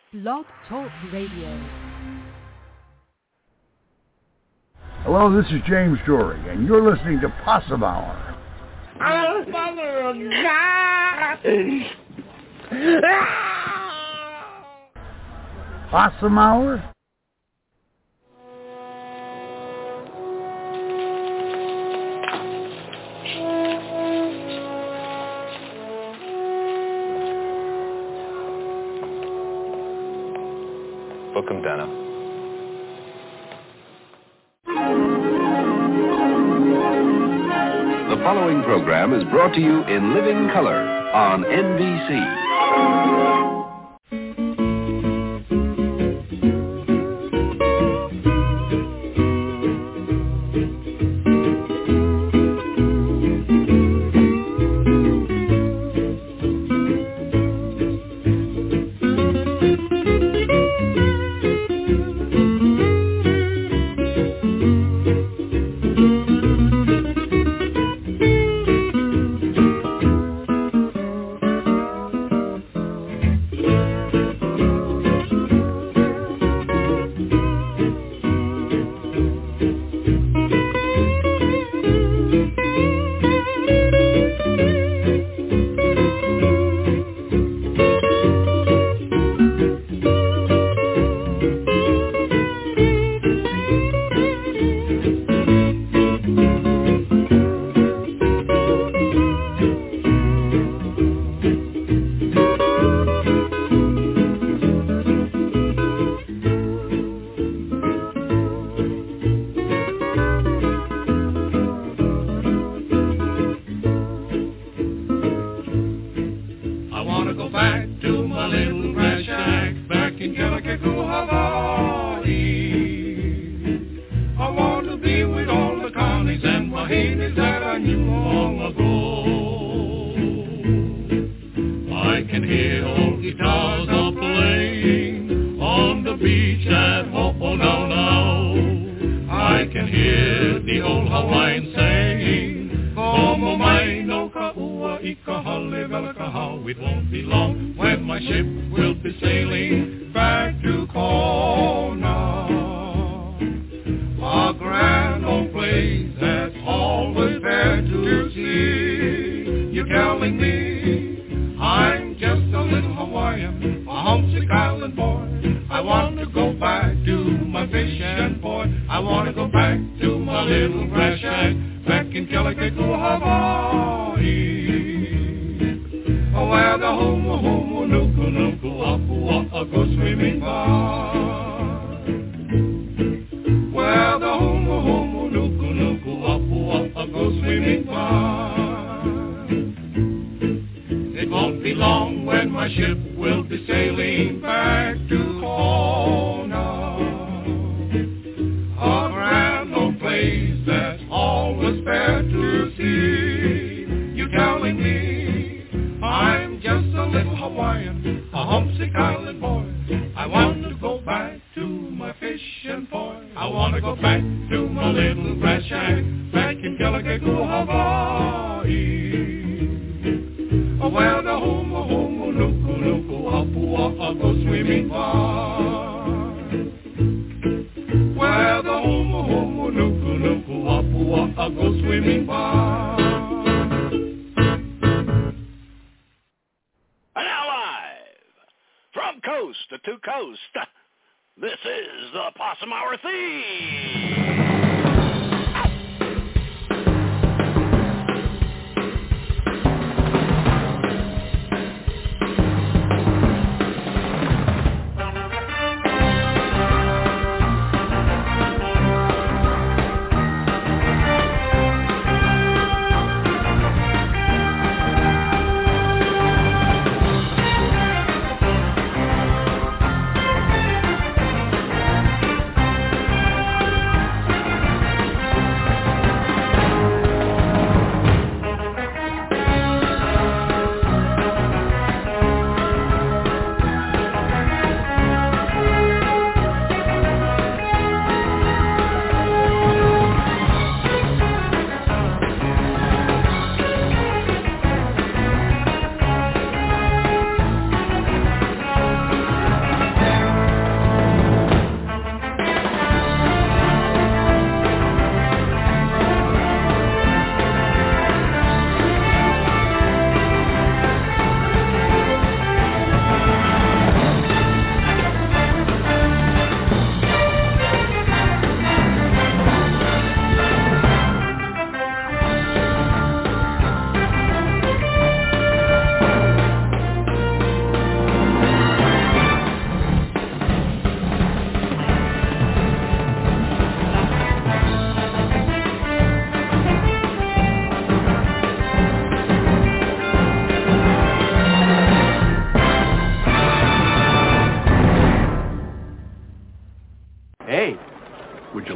Blog Talk Radio. Hello, this is James Shorey, and you're listening to Possum Hour. Possum Hour? Book 'em, Dana. The following program is brought to you in living color on NBC.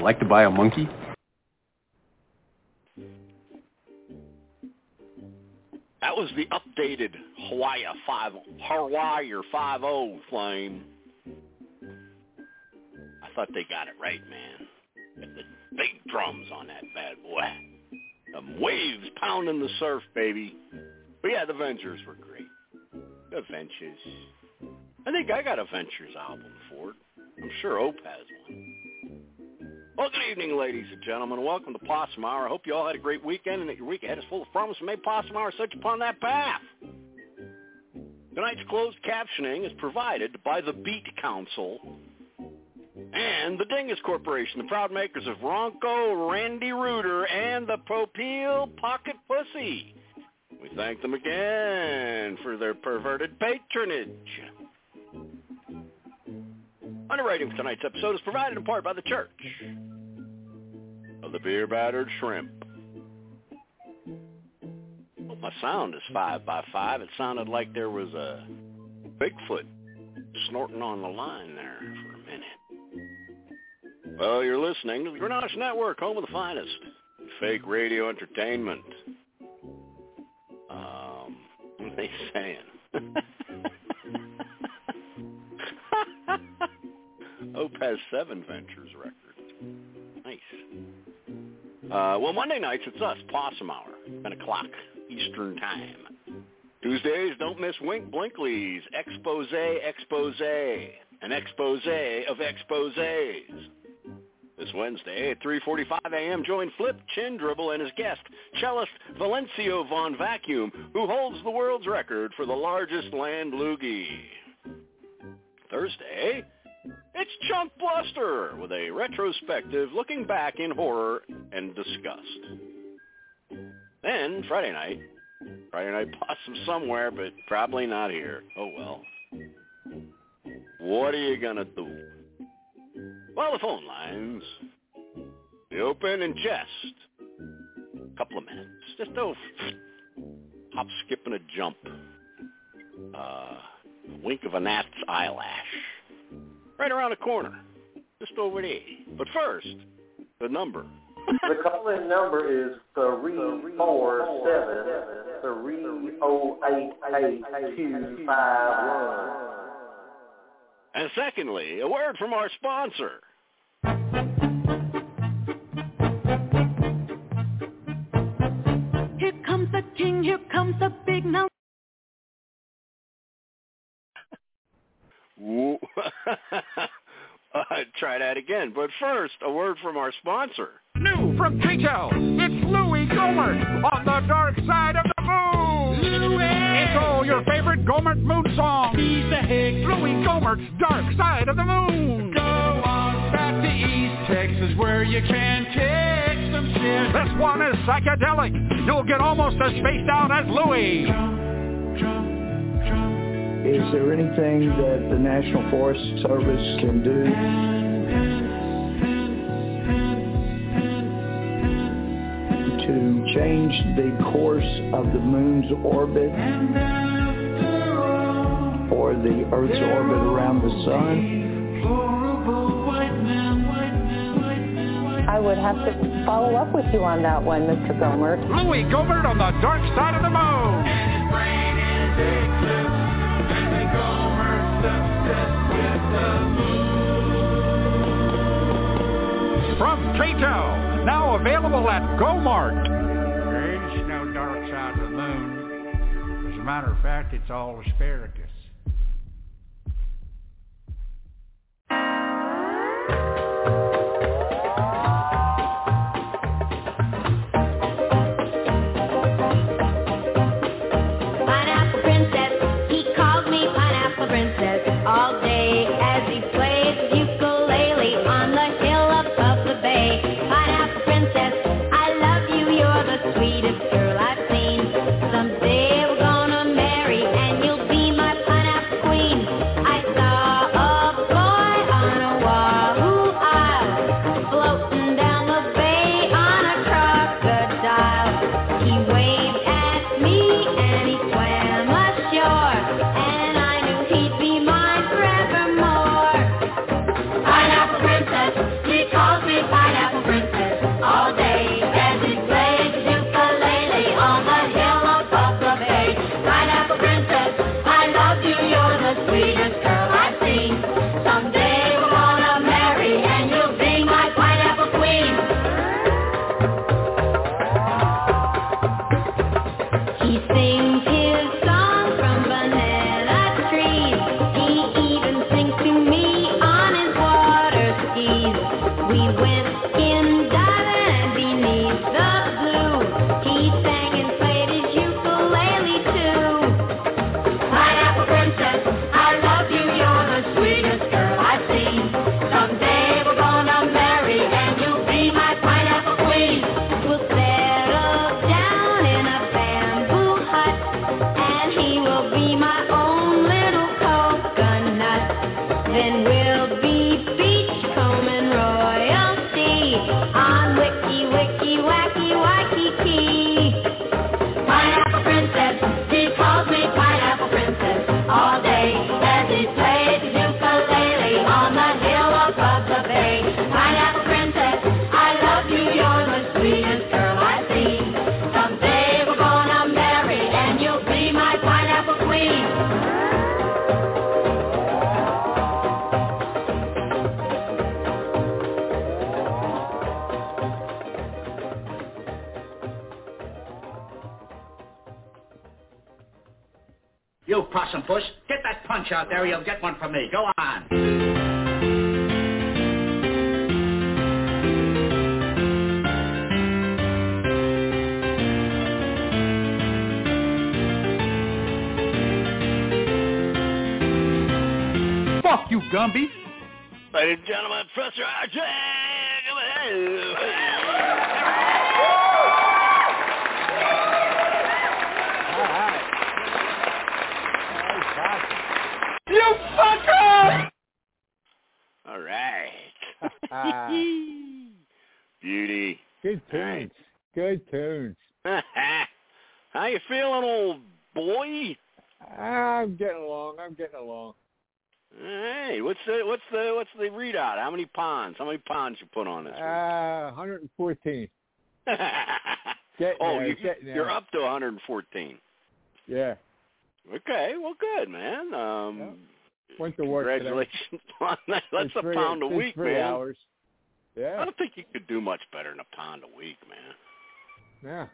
like to buy a monkey? That was the updated Hawaii 5-0 flame. I thought they got it right, man. Got the big drums on that bad boy. Some waves pounding the surf, baby. But yeah, the Ventures were great. The Ventures. I think I got a Ventures album for it. I'm sure Ope has one. Well, good evening, ladies and gentlemen. Welcome to Possum Hour. I hope you all had a great weekend and that your week ahead is full of promise and may Possum Hour set you upon that path. Tonight's closed captioning is provided by the Beat Council and the Dingus Corporation, the proud makers of Ronco, Randy Rooter, and the Propeel Pocket Pussy. We thank them again for their perverted patronage. Underwriting for tonight's episode is provided in part by the Church of the Beer Battered Shrimp. Well, my sound is 5x5. It sounded like there was a Bigfoot snorting on the line there for a minute. Well, you're listening to the Grenache Network, home of the finest fake radio entertainment. What are they saying? Ope has 7 Ventures records. Nice. Well, Monday nights, it's us, Possum Hour, 10 o'clock Eastern Time. Tuesdays, don't miss Wink Blinkley's Expose, an expose of exposés. This Wednesday at 3:45 a.m., join Flip Chin Dribble and his guest, cellist Valencio Von Vacuum, who holds the world's record for the largest land loogie. Thursday, it's Chunk Bluster with a retrospective looking back in horror and disgust. Then Friday night Possum somewhere, but probably not here. Oh well. What are you gonna do? Well, the phone lines, they open in just a couple of minutes. Just a hop, skip, and a jump. Wink of a gnat's eyelash. Right around the corner. Just over there. But first, the number. The call-in number is 347-308-8251. And secondly, a word from our sponsor. Here comes the king, here comes the big now. Try that again. But first, a word from our sponsor. New from Trito, it's Louis Gohmert on the dark side of the moon. Louis! It's all your favorite Gohmert moon songs. He's the Hicks. Louis Gohmert's Dark Side of the Moon. Go on back to East Texas where you can take some shit. This one is psychedelic. You'll get almost as spaced out as Louis. Is there anything that the National Forest Service can do to change the course of the moon's orbit or the Earth's orbit around the sun? I would have to follow up with you on that one, Mr. Gohmert. Louis Gohmert on the Dark Side of the Moon. From Trito, now available at Go-Mart. There is no dark side of the moon. As a matter of fact, it's all asparagus. Pineapple Princess, he calls me Pineapple Princess all day as he plays the ukulele on the hill above the bay. Pineapple Princess, I love you, you're the sweetest girl I've seen. Someday we're gonna marry and you'll be my on, Puss. Get that punch out there, or you'll get one from me. Go on. Fuck you, Gumby. Ladies and gentlemen, Professor R.J. You fucker! All right. Beauty. Good tunes. Good tunes. How you feeling, old boy? I'm getting along. Hey, what's the readout? How many pounds you put on this? 114. You're up to 114. Yeah. Okay, well, good, man. Went to work congratulations on that. That's a pound a week, 3 man. hours. Yeah. I don't think you could do much better than a pound a week, man. Yeah.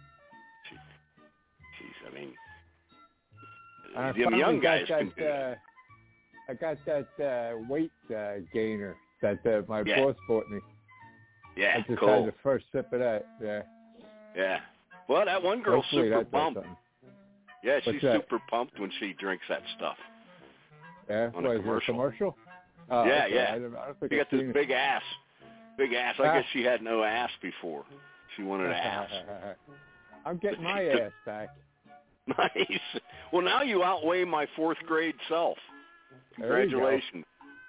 Jeez, I mean, the young guys can do that. I got that weight gainer that my boss bought me. Yeah, I just cool. had the first sip of that. Yeah. Yeah. Well, that one girl's Hopefully super that does pumped. something. Yeah, What's she's that? super pumped when she drinks that stuff. Yeah. On What, a is it a commercial? Yeah, okay. yeah. I don't think She I've got this seen it. big ass. I guess she had no ass before. She wanted ass. I'm getting my ass back. Nice. Well, now you outweigh my 4th grade self. Congratulations.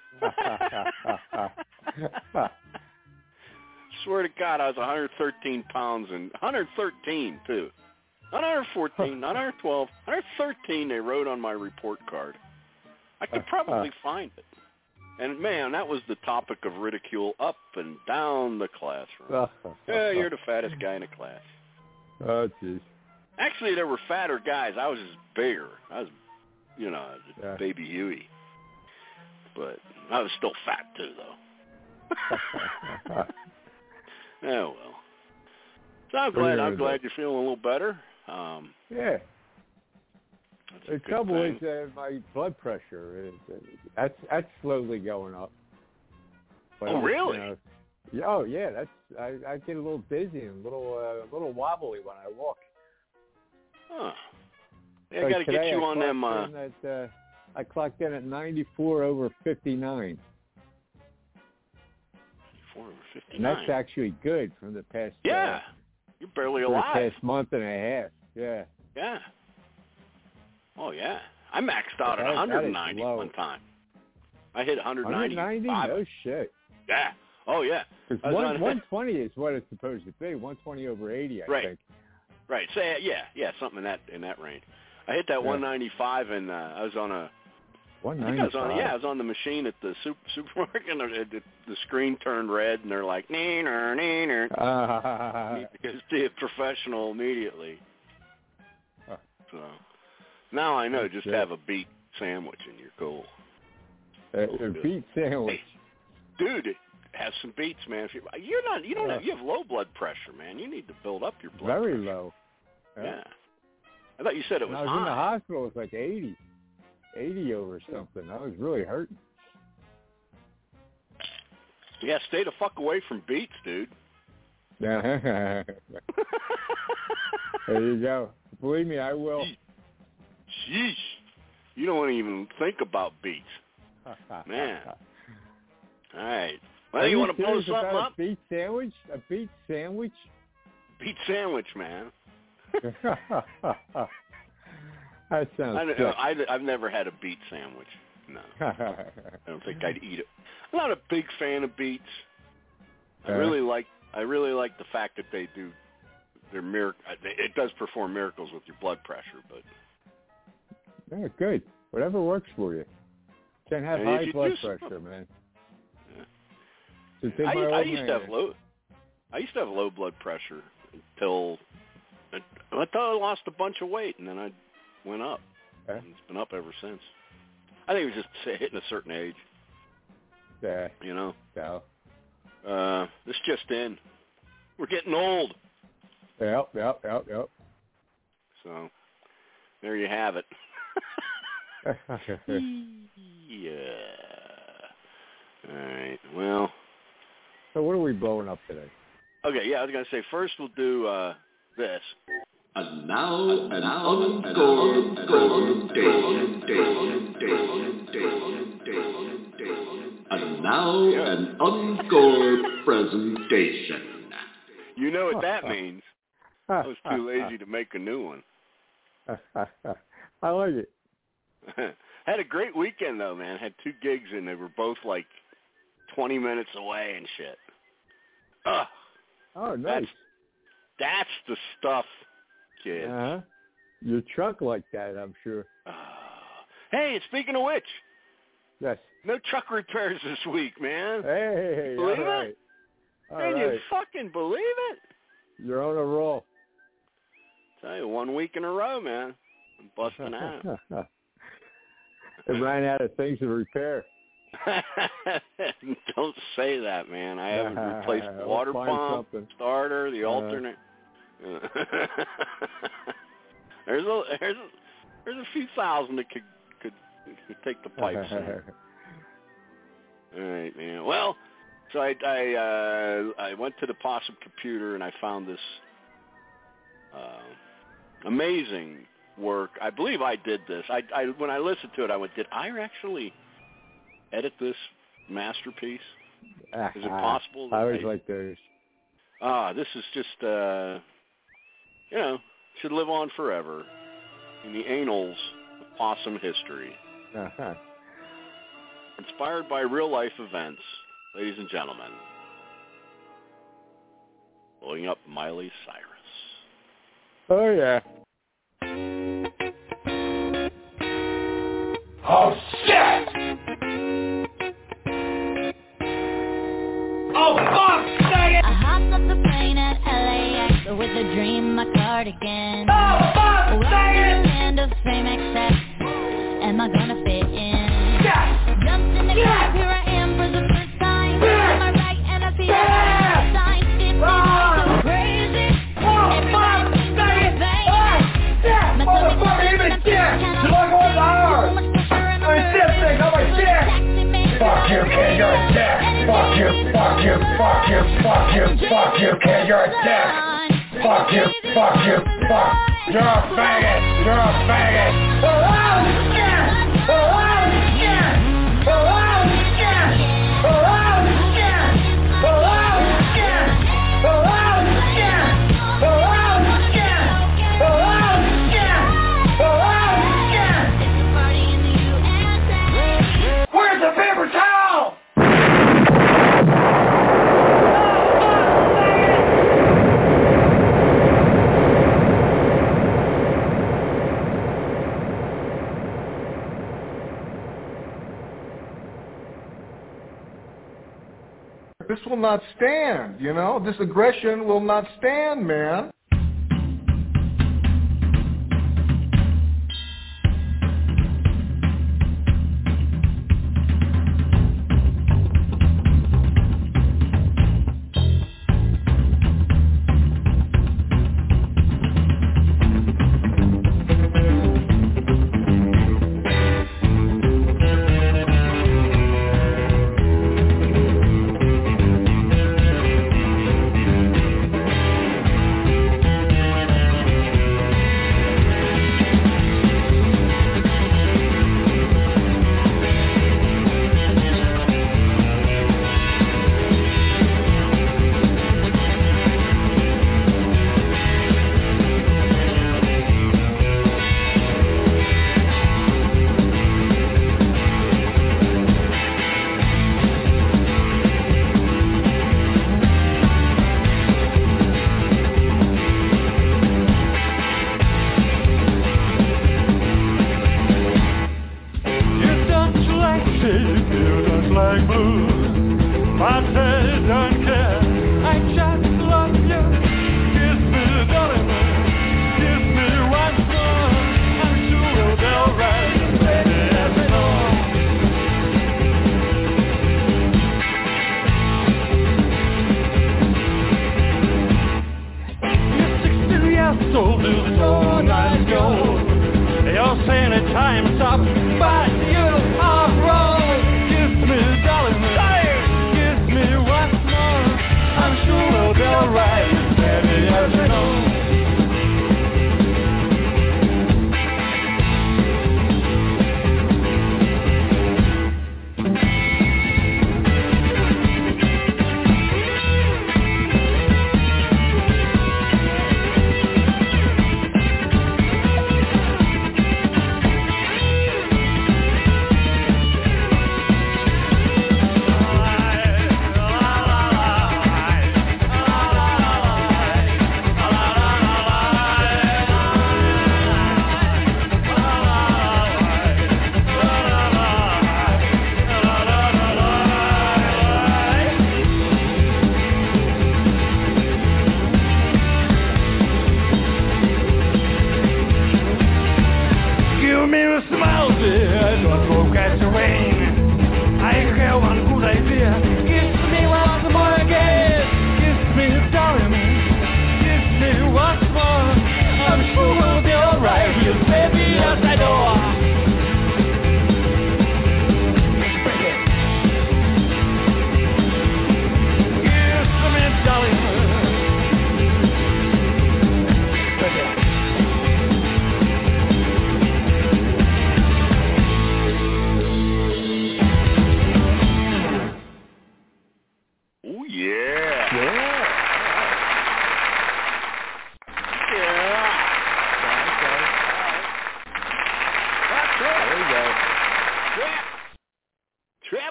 Swear to God, I was 113 pounds and 113 too. Not 114, not 112, 113 they wrote on my report card. I could probably find it. And man, that was the topic of ridicule up and down the classroom. Yeah, you're the fattest guy in the class. Oh, jeez. Actually, there were fatter guys. I was just bigger. I was, baby Huey. But I was still fat too, though. Oh well. So I'm glad you're feeling a little better. Yeah. The trouble is my blood pressure that's slowly going up. But oh really? Oh yeah. I get a little dizzy and a little wobbly when I walk. Huh. Yeah, I got to get you on them. I clocked in at 94/59. 94/59. And that's actually good from the past. Yeah, you're barely alive. The past month and a half. Yeah. Yeah. Oh yeah, I maxed out at 190 one time. I hit 190. 190? No shit. Yeah. Oh yeah. 120 is what it's supposed to be. 120/80, I think. Right. Say yeah, something in that range. I hit that 195, and I was on a. 195. I was on the machine at the supermarket, and the screen turned red, and they're like, neener. You need to see a professional immediately. So now I know, just have a beet sandwich and you're cool. A beet sandwich, dude. Have some beets, man. You don't have, you have low blood pressure, man. You need to build up your blood pressure. Very low. Yeah. I thought you said it was high. I was in the hospital. It was like 80 over something. I was really hurting. Yeah, stay the fuck away from beets, dude. There you go. Believe me, I will. Sheesh. You don't want to even think about beets. Man. All right. Well, you want to blow something up? A beet sandwich? A beet sandwich? Beet sandwich, man. That sounds good. I've never had a beet sandwich. No. I don't think I'd eat it. I'm not a big fan of beets. I really like the fact that they do their it does perform miracles with your blood pressure, but yeah, good. Whatever works for you. Can't have high blood pressure, man. Yeah. I used to have low blood pressure until I lost a bunch of weight, and then I went up. Yeah. And it's been up ever since. I think it was just hitting a certain age. Yeah. You know? Yeah. This just in. We're getting old. Yep. So, there you have it. Yeah. All right. Well. So what are we blowing up today? Okay. Yeah, I was gonna say first we'll do this. And now an encore presentation. And now an encore presentation. You know what that means. I was too lazy to make a new one. I like it. Had a great weekend, though, man. Had 2 gigs, and they were both, 20 minutes away and shit. Oh, nice. That's the stuff, kids. Uh-huh. Your truck like that, I'm sure. Hey, speaking of which. Yes. No truck repairs this week, man. Hey, believe all right. it? Can you fucking believe it? You're on a roll. Tell you, 1 week in a row, man. I'm busting out. They ran out of things to repair. Don't say that, man. I haven't replaced the water pump, starter, the alternate. There's a few thousand that could take the pipes in. All right, man. Well, so I went to the Possum Computer and I found this amazing work. I believe I did this. I when I listened to it, I went, did I actually edit this masterpiece? Is it possible? I always like those. This is just, should live on forever in the annals of possum history. Uh-huh. Inspired by real-life events, ladies and gentlemen. Blowing up Miley Cyrus. Oh, yeah. Oh, shit! Oh, fuck! Dang it! I hopped off the plane at LAX with a dream, my cardigan. Oh, fuck! Dang it! End of fame excess. Am I gonna fit in? Yeah! Jumped in the Yeah! cab, here I am for the first time. Yeah! On my right and I see Yeah! the sign. It's so crazy. Oh, fuck! Dang it! Oh, shit! Motherfucker, even shit! You look on the arm! I'm shit thing, I'm a shit! Fuck you, kid, you're a dick! Fuck you, fuck you, fuck you, fuck you, fuck you, kid, you're a dick! Fuck you, fuck you, fuck! You're a faggot! You're a faggot! Oh, shit! Oh, shit! Oh, shit! Oh, shit! Oh, shit! Oh, shit! Oh, shit! Oh, shit! Oh, shit! Where's the paper towel? This will not stand, you know? This aggression will not stand, man.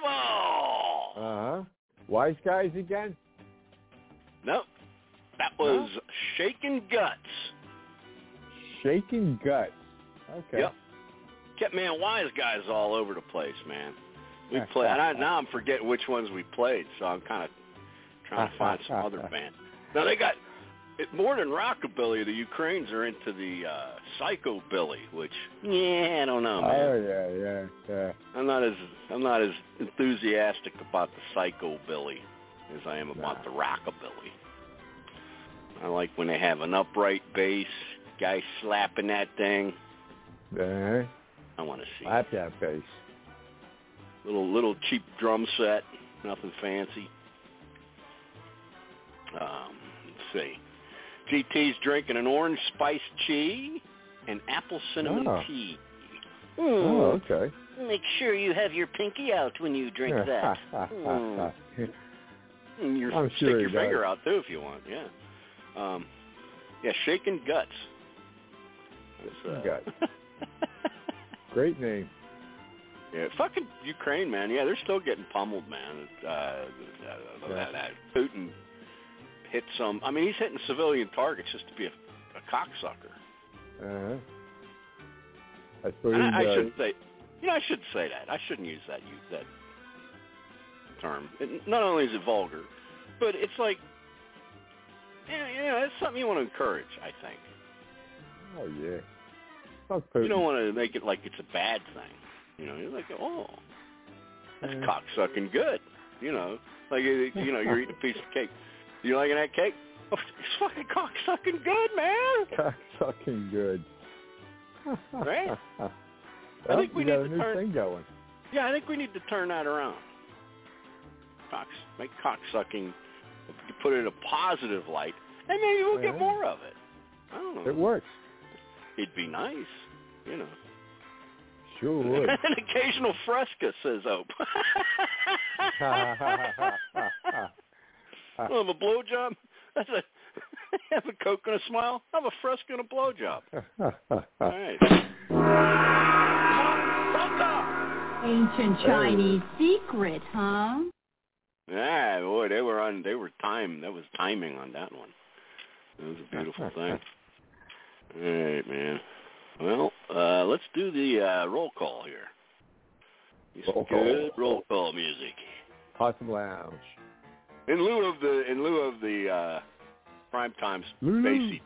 Uh-huh. Wise Guys again? Nope. That was Shaking Guts. Shaking Guts. Okay. Yep. Kept me and Wise Guys all over the place, man. We played. Now I'm forgetting which ones we played, so I'm kind of trying to find some other bands. Now they got more than rockabilly. The Ukrainians are into the psychobilly, which I don't know, man. Oh yeah. I'm not as enthusiastic about the psychobilly as I am about the rockabilly. I like when they have an upright bass, guy slapping that thing. Yeah. I want to see slap that bass. Little cheap drum set, nothing fancy. Let's see. GT's drinking an orange spiced tea and apple cinnamon tea. Oh, okay. Make sure you have your pinky out when you drink that. Stick your finger out too if you want. Yeah. Shaking Guts. Guts. Great name. Yeah, fucking Ukraine, man. Yeah, they're still getting pummeled, man. That Putin hit some. I mean, he's hitting civilian targets just to be a cocksucker. I suppose I shouldn't say. I shouldn't say that. I shouldn't use that term. Not only is it vulgar, but it's like, it's something you want to encourage, I think. Oh yeah. You don't want to make it like it's a bad thing. You're like, that's cocksucking good. Like you're eating a piece of cake. You liking that cake? Oh, it's fucking cocksucking good, man. Cocksucking good. Right? Well, I think we need got to a new thing going. Yeah, I think we need to turn that around. Make cocksucking, put it in a positive light, and maybe we'll get more of it. I don't know. It works. It'd be nice, Sure would. An occasional fresca, says Ope. Have a blowjob? Have a Coke and a smile? Have a fresca and a blowjob. All right. Ancient Chinese secret, huh? Yeah, boy, they were timed. That was timing on that one. It was a beautiful thing. All right, man. Well, let's do the roll call here. Good roll call music. Possum Lounge. In lieu of the prime times Basie.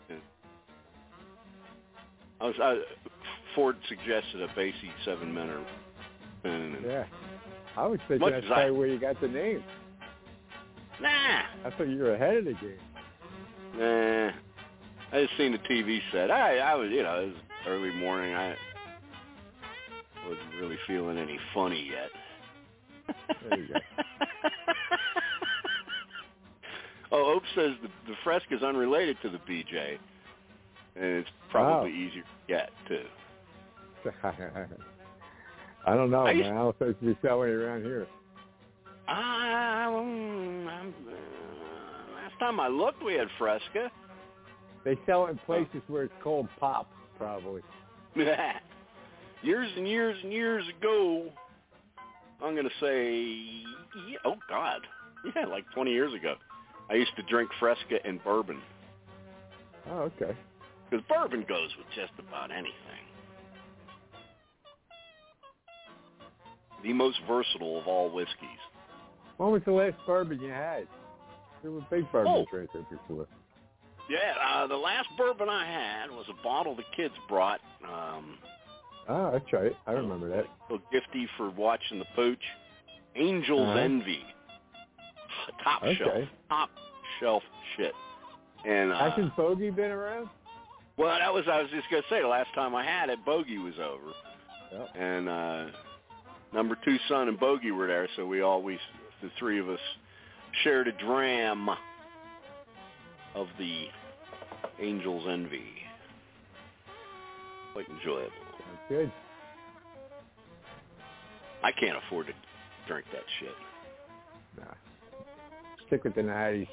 Ford suggested a Basie 7-minute. Yeah, I was thinking that's probably where you got the name. Nah, I thought you were ahead of the game. Nah, I just seen the TV set. I was, it was early morning. I wasn't really feeling any funny yet. There you go. Ope says the Fresca is unrelated to the BJ, and it's probably easier to get, too. I don't know, man. I don't think it's selling around here. Last time I looked, we had Fresca. They sell it in places where it's called pop, probably. Years and years and years ago, I'm going to say, oh, God. Yeah, like 20 years ago. I used to drink Fresca and bourbon. Oh, okay. Because bourbon goes with just about anything. The most versatile of all whiskeys. When was the last bourbon you had? You were a big bourbon drinker before. Yeah, the last bourbon I had was a bottle the kids brought. That's right. I remember that. A gifty for watching the pooch. Angel's Envy. Top shelf shit. And hasn't Bogey been around? Well, I was just gonna say the last time I had it, Bogey was over. Yep. And number 2 son and Bogey were there, so the three of us shared a dram of the Angel's Envy. Quite enjoyable. That's good. I can't afford to drink that shit. Nah. Stick with the 90s.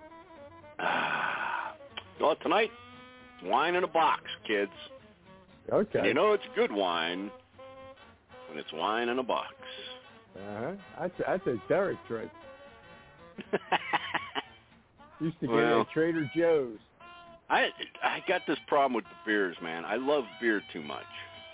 Well, tonight, wine in a box, kids. Okay. And it's good wine when it's wine in a box. That's a Derek drink. Used to get it at Trader Joe's. I got this problem with the beers, man. I love beer too much.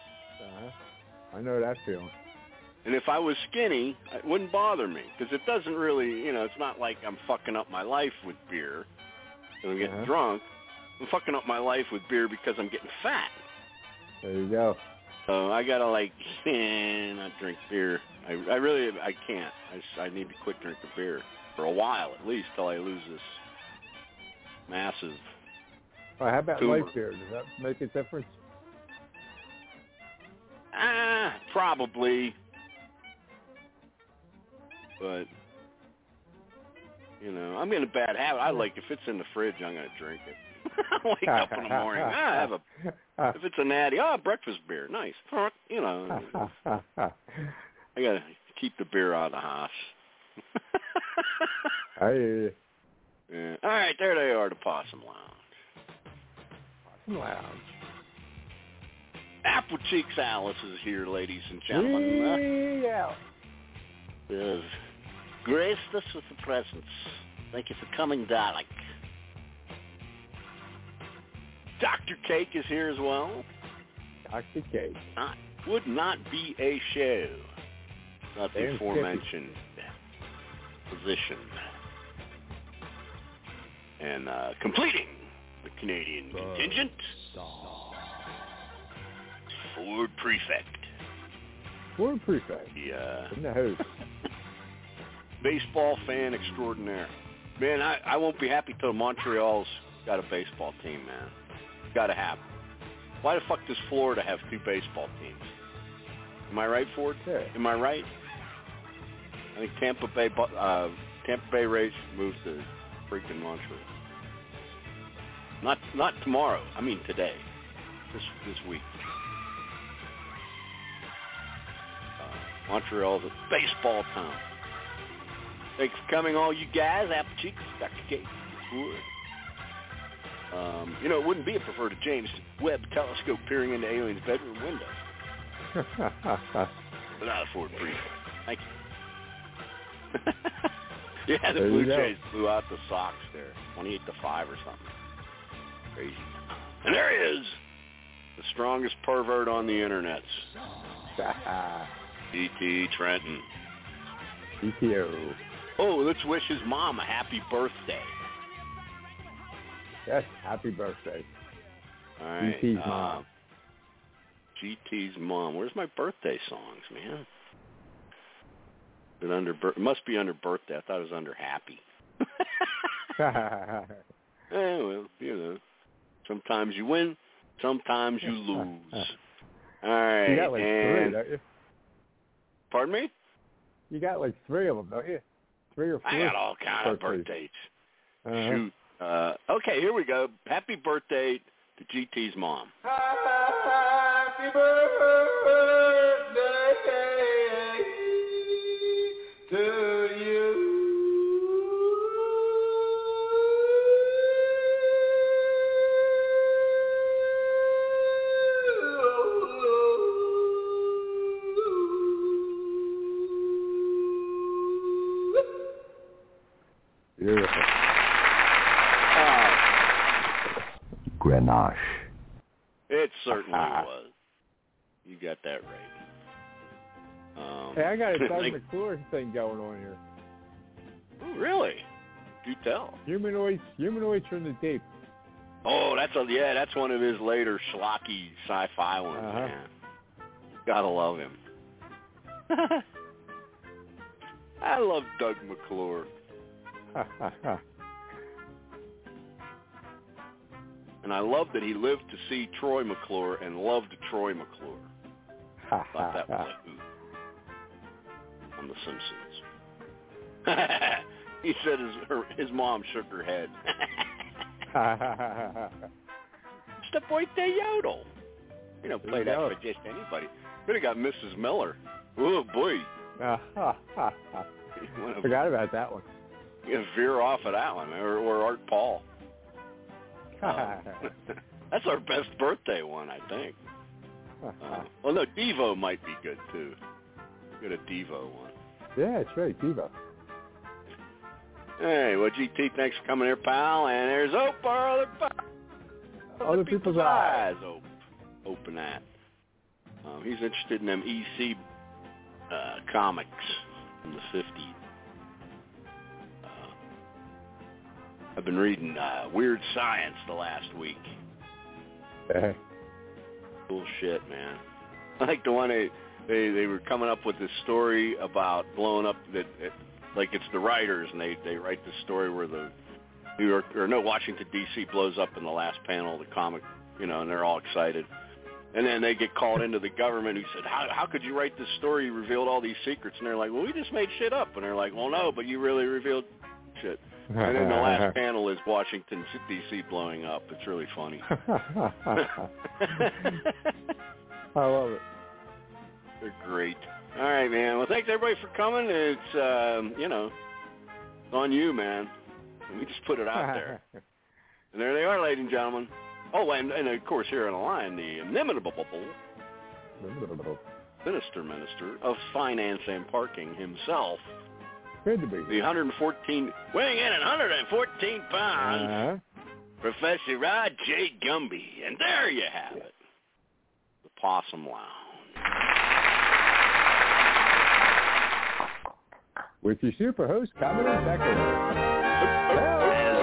I know that feeling. And if I was skinny, it wouldn't bother me because it doesn't really, it's not like I'm fucking up my life with beer because I'm getting drunk. I'm fucking up my life with beer because I'm getting fat. There you go. So I gotta not drink beer. I can't. I need to quit drinking beer for a while at least till I lose this massive. Well, how about tumor. light beer? Does that make a difference? Probably. But, I'm in a bad habit. If it's in the fridge, I'm going to drink it. I wake up in the morning. If it's a natty, breakfast beer. Nice. I got to keep the beer out of the house. I hear you. Yeah. All right, there they are, the Possum Lounge. Possum Lounge. Apple Cheeks Alice is here, ladies and gentlemen. Yeah. Yes. Graced us with the presence. Thank you for coming, darling. Dr. Cake is here as well. Dr. Cake. Would not be a show. Not the aforementioned position. And completing the Canadian contingent, Ford Prefect. Ford Prefect. In the house. Baseball fan extraordinaire. Man, I won't be happy till Montreal's got a baseball team, man. Got to have. Why the fuck does Florida have two baseball teams? Am I right, Ford? Yeah. Am I right? I think Tampa Bay Rays moved to freaking Montreal. Not tomorrow. I mean today. This week. Montreal's a baseball town. Thanks for coming, all you guys. Apple Cheeks, Dr. Cake, Wood. It wouldn't be a preferred to James Webb telescope peering into aliens' bedroom window. Without a Ford Prefect. Thank you. Yeah, the Blue Jays blew out the Sox there, 28-5 or something. Crazy. And there he is, the strongest pervert on the internet. E.T. Trenton. ETO. Oh, let's wish his mom a happy birthday. Yes, happy birthday. All right. GT's mom. GT's mom. Where's my birthday songs, man? It must be under birthday. I thought it was under happy. Well, sometimes you win, sometimes you lose. All right. You got like 3, don't you? Pardon me? You got like 3 of them, don't you? 3 or 4? I got all kind of birthdays. Shoot. Okay, here we go. Happy birthday to GT's mom. Happy birthday to you. Beautiful. Grenache. It certainly was. You got that right. Hey, I got a Doug McClure thing going on here. Oh, really? Do tell. Humanoids from the Deep. Oh, that's one of his later schlocky sci-fi ones, man. Gotta love him. I love Doug McClure. And I love that he lived to see Troy McClure and loved Troy McClure. Thought that was a hoot on The Simpsons. He said his mom shook her head. It's the birthday yodel. Play that for just anybody. Could have got Mrs. Miller. Oh, boy. Forgot about that one. You veer off of that one, or Art Paul. That's our best birthday one, I think. Well, no, Devo might be good, too. Get a Devo one. Yeah, that's right, Kiva. Hey, well, GT, thanks for coming here, pal. And there's Ope, our other people's eyes. Open that. He's interested in them EC comics from the 50s. I've been reading Weird Science the last week. Cool shit, man. I like the one they were coming up with this story about blowing up like it's the writers, and they write this story where the Washington D.C. blows up in the last panel of the comic, and they're all excited. And then they get called into the government who said, how could you write this story? You revealed all these secrets. And they're like, well, we just made shit up. And they're like, well, no, but you really revealed shit. And then the last panel is Washington D.C. blowing up. It's really funny. I love it. They're great. All right, man. Well, thanks, everybody, for coming. It's, it's on you, man. Let me just put it out there. And there they are, ladies and gentlemen. Oh, and of course, here on the line, the inimitable Sinister Minister of Finance and Parking himself. Good to be here. The 114, weighing in at 114 pounds, Professor Rod J. Gumby. And there you have it, the Possum Lounge. With your super host, Commodore Becker.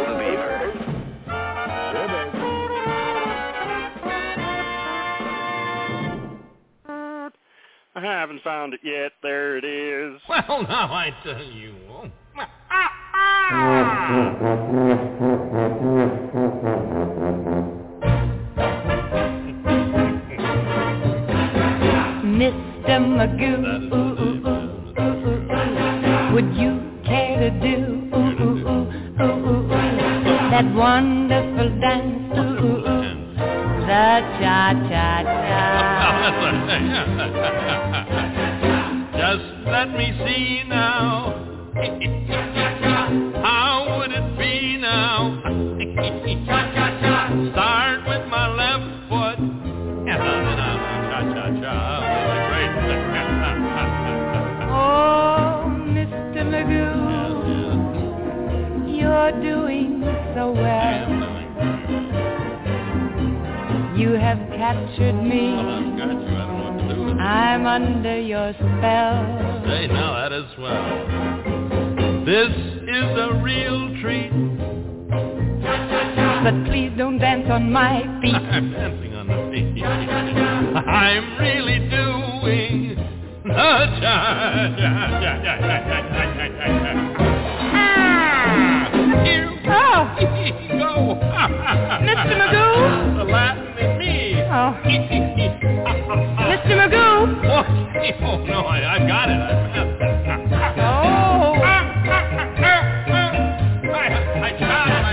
I haven't found it yet. There it is. Well, now I tell you. Mr. Magoo, would you care to do that wonderful dance, the cha-cha-cha? Just let me see now. How would it be now? Start with my left foot. Cha-cha-cha. Oh, Mr. Magoo, you're doing so well. You have captured me. I'm under your spell. Say, now that is swell. This is a real treat. But please don't dance on my feet. I'm dancing on the feet. I'm really doing the Here we go. Mr. Magoo. The Latin in me. Oh. Mr. Magoo. Oh, no, I got it. Oh. I shot him.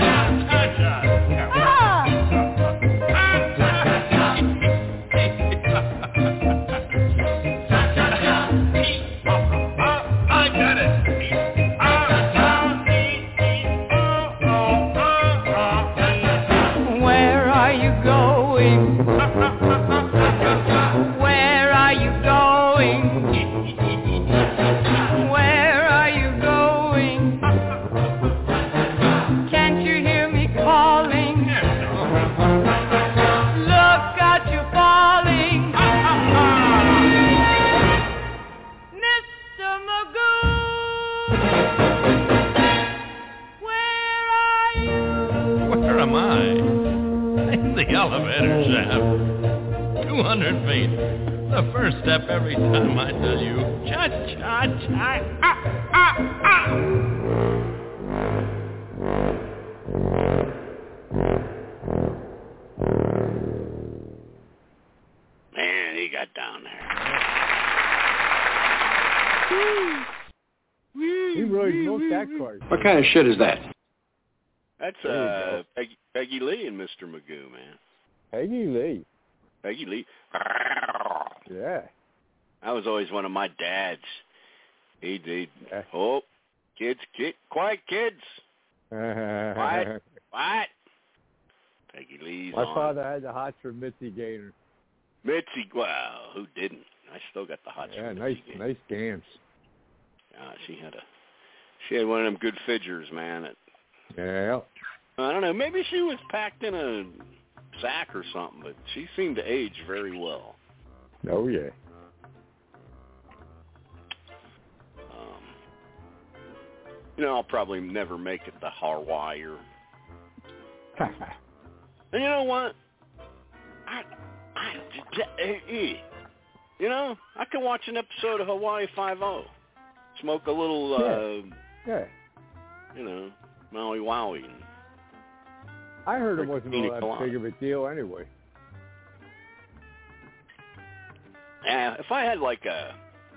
Where are you going? Where are you going? Can't you hear me calling? Look out, you're falling. Mr. Magoo, where are you? Where am I? In the elevator shaft. 200 feet. The first step every time I tell you, cha-cha-cha, Man, he got down there. He really milked that card. What kind of shit is that? That's Peggy Lee and Mr. Magoo, man. Peggy Lee. Yeah. That was always one of my dads. He'd oh, kids, quiet, kids. Quiet. Peggy Lee's My on. father had the hots for Mitzi Gaynor. Mitzi, well, who didn't? I still got the hots for Mitzi Gaynor. Nice dance. She had one of them good fidgers, man. Yeah. I don't know. Maybe she was packed in a sack or something, but she seemed to age very well. Oh, yeah. I'll probably never make it to Hawaii. And you know what? I can watch an episode of Hawaii 5-0. Smoke a little, Maui Wowie. I heard it wasn't all that big of a deal anyway. Yeah, if I had like a,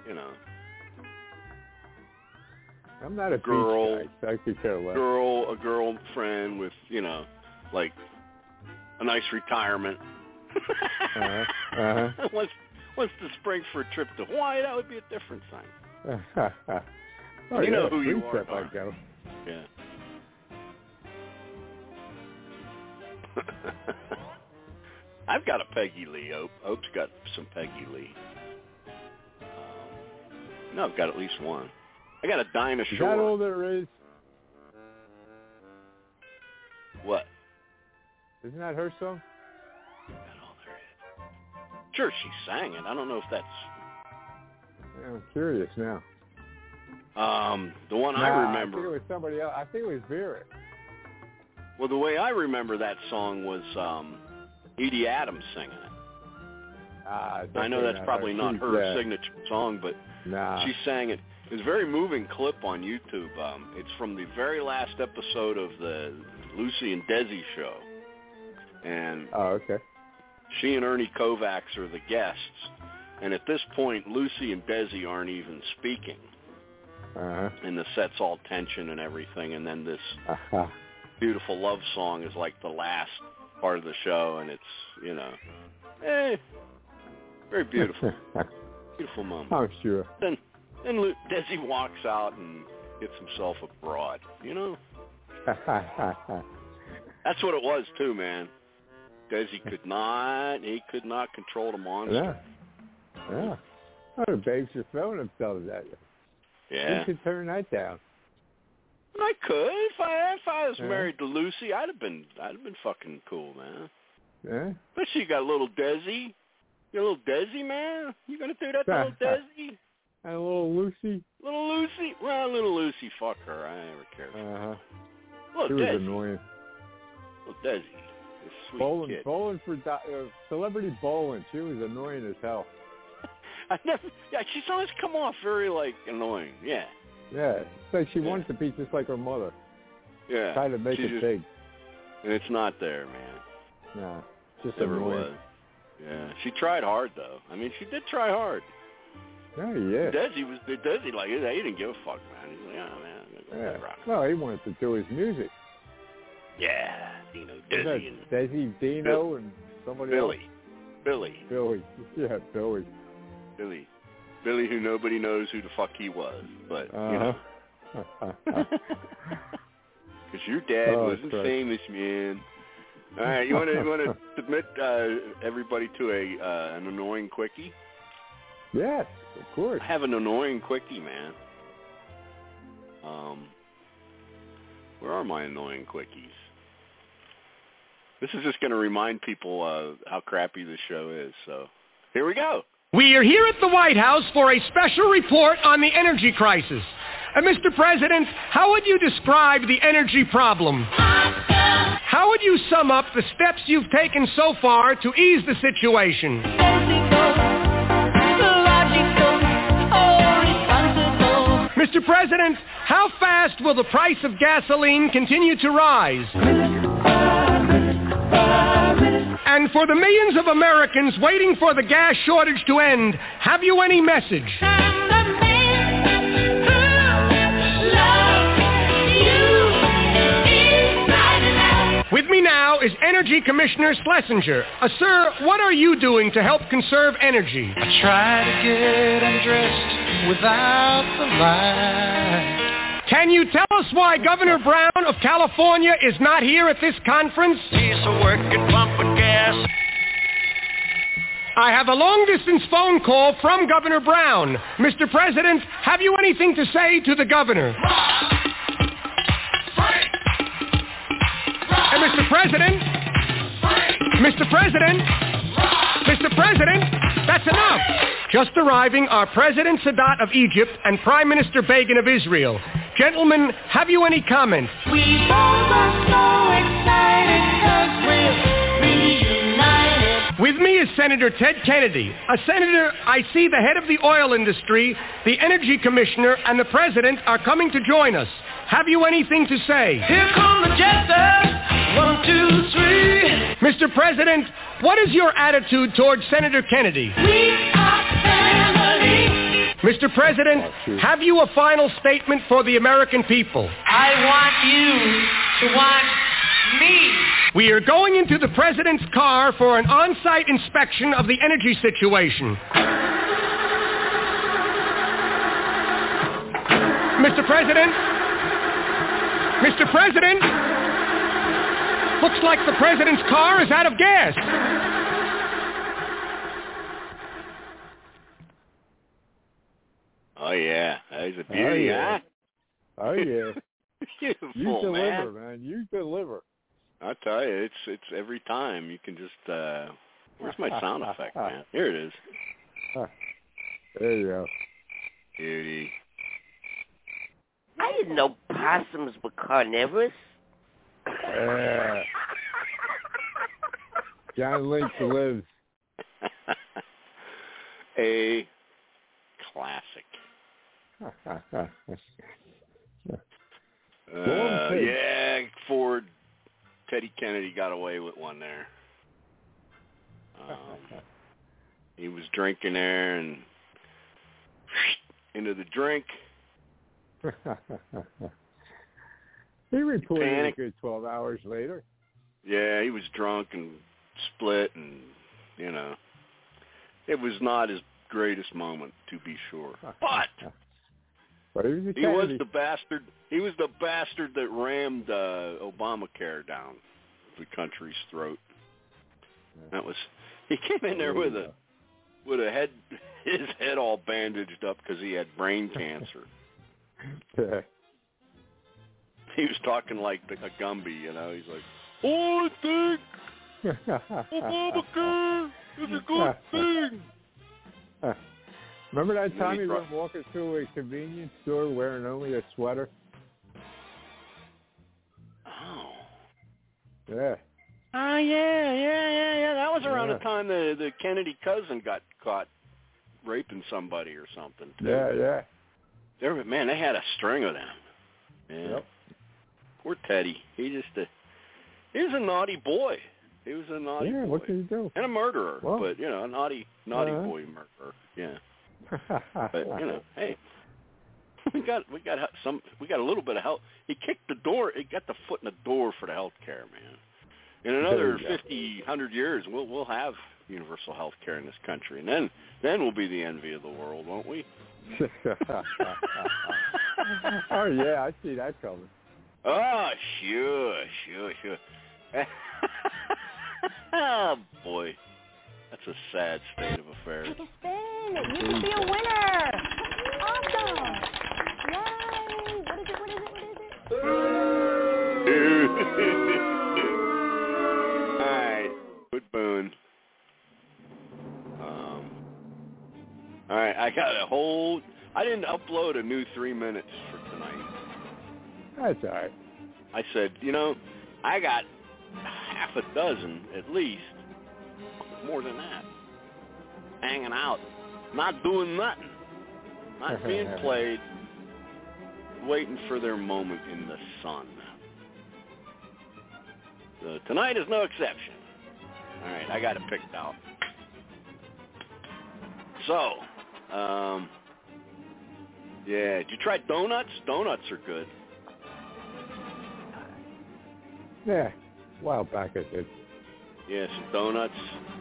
I'm not a girl, beach guy, so I could care less. A girlfriend with, like a nice retirement. Wants to spring for a trip to Hawaii, that would be a different thing. You know who you are. I'd go. Yeah. I've got a Peggy Lee. Ope's got some Peggy Lee. No, I've got at least one. I got a Dinah Shore. Is that all there is? What? Isn't that her song? Is that all there is? Sure, she sang it. I don't know if that's... Yeah, I'm curious now. The one I remember... I think it was somebody else. I think it was Vera. Well, the way I remember that song was Edie Adams singing it. I know that's probably not her signature song, but she sang it. It's a very moving clip on YouTube. It's from the very last episode of the Lucy and Desi show. And she and Ernie Kovacs are the guests. And at this point, Lucy and Desi aren't even speaking. And the set's all tension and everything. And then this beautiful love song is like the last part of the show. And it's, very beautiful. Beautiful moment. I'm sure. Then Desi walks out and gets himself a broad, That's what it was, too, man. Desi could not control the monster. Yeah. Oh, the babes are throwing themselves at you. Yeah. You could turn that down. I could. If I was married to Lucy, I'd have been fucking cool, man. Yeah. Especially you got a little Desi. You a little Desi, man? You gonna do that to little Desi? And a little Lucy? Little Lucy? Well, little Lucy, fuck her. I never cared. She was annoying. Little Desi. Sweet kid. Bowling for celebrity bowling. She was annoying as hell. She's always come off very, annoying. Yeah. Yeah. It's like she wants to be just like her mother. Yeah. Trying to make it big. And it's not there, man. No. Just never annoying. was. Yeah. She tried hard, though. I mean, she did try hard. Oh, yeah. Desi, he didn't give a fuck, man. He's like, oh, man. Well, he wanted to do his music. Yeah. Desi and... Desi, Dino, and somebody else. Billy. Yeah, Billy. Billy, who nobody knows who the fuck he was, but, Because your dad wasn't famous, man. All right, you want to submit everybody to an annoying quickie? Yes, of course. I have an annoying quickie, man. Where are my annoying quickies? This is just going to remind people how crappy this show is, so here we go. We are here at the White House for a special report on the energy crisis. Mr. President, how would you describe the energy problem? How would you sum up the steps you've taken so far to ease the situation? Mr. President, how fast will the price of gasoline continue to rise? And for the millions of Americans waiting for the gas shortage to end, have you any message? With me now is Energy Commissioner Schlesinger. Sir, what are you doing to help conserve energy? I try to get undressed without the light. Can you tell us why Governor Brown of California is not here at this conference? He's a working pump of gas. I have a long-distance phone call from Governor Brown. Mr. President, have you anything to say to the governor? And Mr. President, that's enough. Just arriving are President Sadat of Egypt and Prime Minister Begin of Israel. Gentlemen, have you any comment? We both are so excited 'cause we're reunited. With me is Senator Ted Kennedy. A senator, I see the head of the oil industry, the energy commissioner, and the president are coming to join us. Have you anything to say? Here come the jesters. 1, 2, 3. Mr. President, what is your attitude towards Senator Kennedy? We are family. Mr. President, have you a final statement for the American people? I want you to want me. We are going into the President's car for an on-site inspection of the energy situation. Mr. President? Looks like the President's car is out of gas. Oh, yeah. That was a beauty, huh? Oh, yeah. Beautiful, You deliver, man. You deliver. I tell you, it's every time. You can just, where's my sound effect, man? Here it is. There you go. Beauty. I didn't know possums were carnivorous. John Lynch lives. A classic. Yeah, Ford, Teddy Kennedy got away with one there. He was drinking there and into the drink. He reported Panic. a good 12 hours later. Yeah, he was drunk and split, and, it was not his greatest moment, to be sure. But he was the bastard. He was the bastard that rammed Obamacare down the country's throat. That was. He came in there with a his head all bandaged up because he had brain cancer. He was talking like a Gumby, He's like, "Oh, I think Obamacare is a good thing." Remember that time he went walking through a convenience store wearing only a sweater? Oh. Yeah. Oh, yeah. That was around the time the Kennedy cousin got caught raping somebody or something, too. Yeah. They had a string of them. Yeah. Yep. Poor Teddy. He was a naughty boy. He was a naughty boy. Yeah, what did he do? And a murderer, well, but, a naughty boy murderer. Yeah. But, hey, we got a little bit of help. He kicked the door. He got the foot in the door for the health care, man. In another 50, 100 years, we'll have universal health care in this country, and then we'll be the envy of the world, won't we? Oh, yeah, I see that coming. Oh, sure. Oh, boy. That's a sad state of affairs. Take a spin. You could be a winner. Awesome. Yay. What is it? All right. Good boon. All right. I didn't upload a new 3 minutes for tonight. That's all right. I said, I got half a dozen at least, more than that, hanging out, not doing nothing, not being played, waiting for their moment in the sun. So tonight is no exception. All right, I got it picked out. So, did you try donuts? Donuts are good. Yeah, a while back I did. Yeah, some donuts.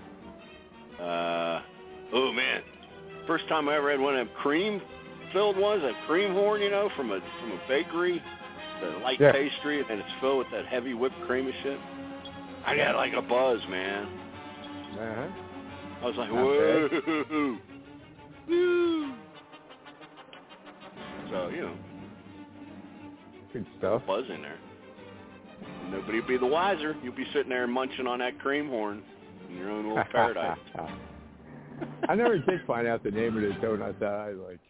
Oh, man. First time I ever had one of them cream-filled ones, a cream horn, from a bakery, the light pastry, and it's filled with that heavy whipped cream and shit. I got like a buzz, man. I was like, whoa. Woo. So, you know. Good stuff. Buzz in there. Nobody will be the wiser. You'll be sitting there munching on that cream horn in your own little paradise. I never did find out the name of the donut that I like.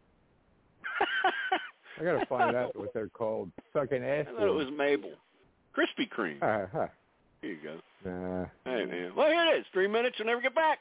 I got to find out what they're called. Sucking ass. I thought it was Mabel. Krispy Kreme. Uh-huh. Here you go. Nah. Hey, man. Well, here it is. 3 minutes. You'll never get back.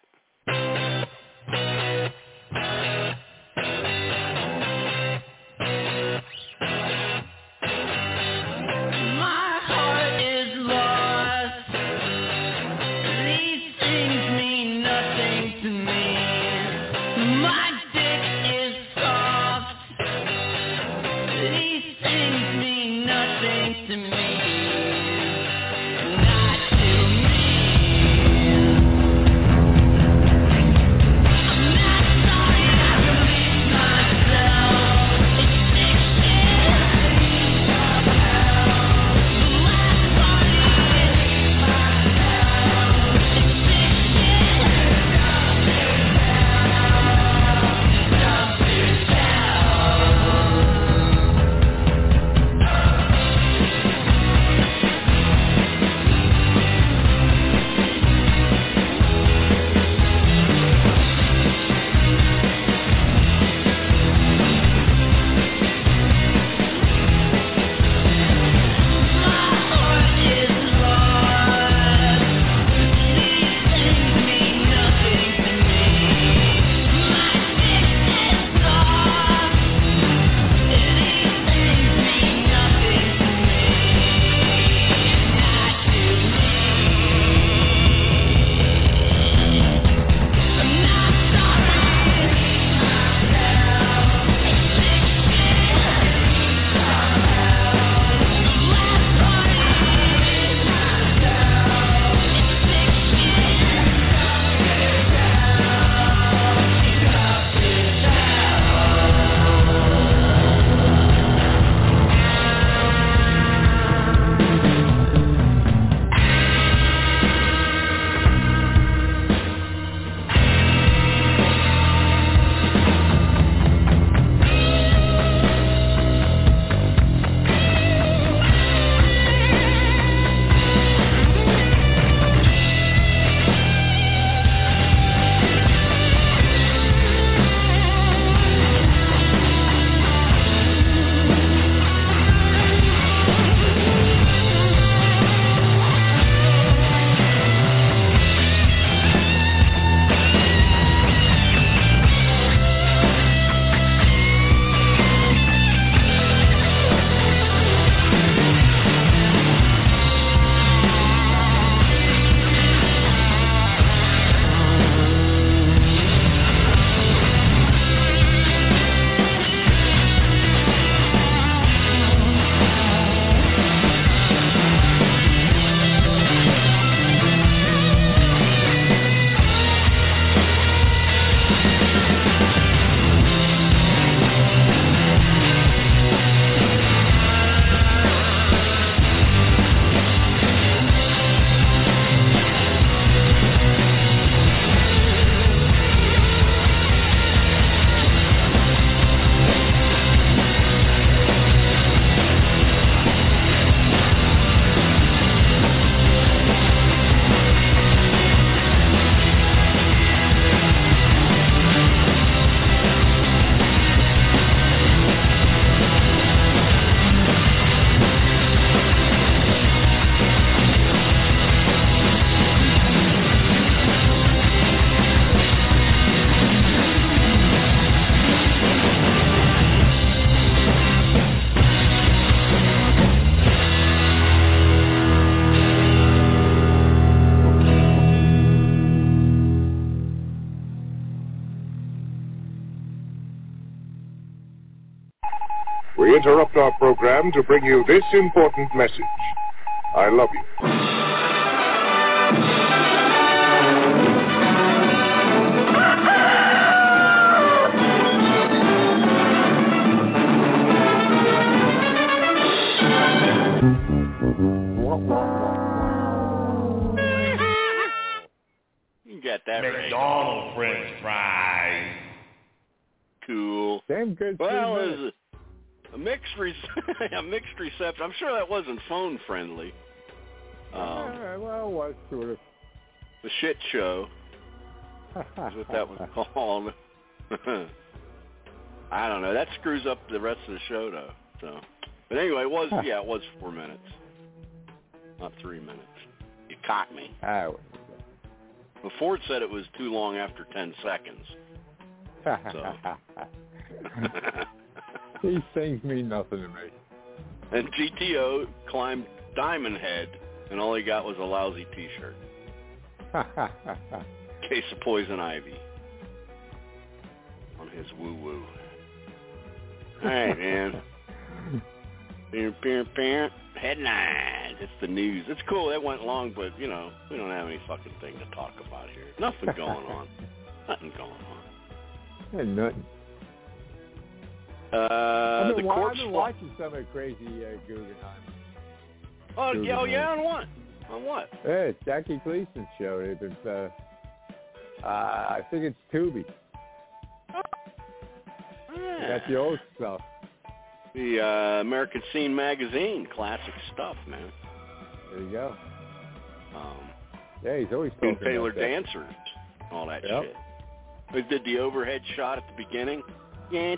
We interrupt our program to bring you this important message. I love you. You got that right. Damn good. Well, it was a mixed reception. I'm sure that wasn't phone friendly. Well, it was sort of. The shit show is what that was called. I don't know. That screws up the rest of the show, though. So, but anyway, it was 4 minutes, not 3 minutes. You caught me. But Ford said it was too long after 10 seconds. So. These things mean nothing to me. And GTO climbed Diamond Head, and all he got was a lousy T-shirt. Case of poison ivy on his woo-woo. All right, man. Headlines. It's the news. It's cool. That went long, but, we don't have any fucking thing to talk about here. Nothing going on. Nothing going on. Ain't nothing. I've been watching some of the crazy Guggenheim. Oh, yeah, on what? On what? Yeah, it's Jackie Gleason's show. They've been, I think it's Tubi. Got the old stuff. The American Scene magazine, classic stuff, man. There you go. Yeah, he's always talking Taylor about that. Dancers, all that shit. We did the overhead shot at the beginning. Yep.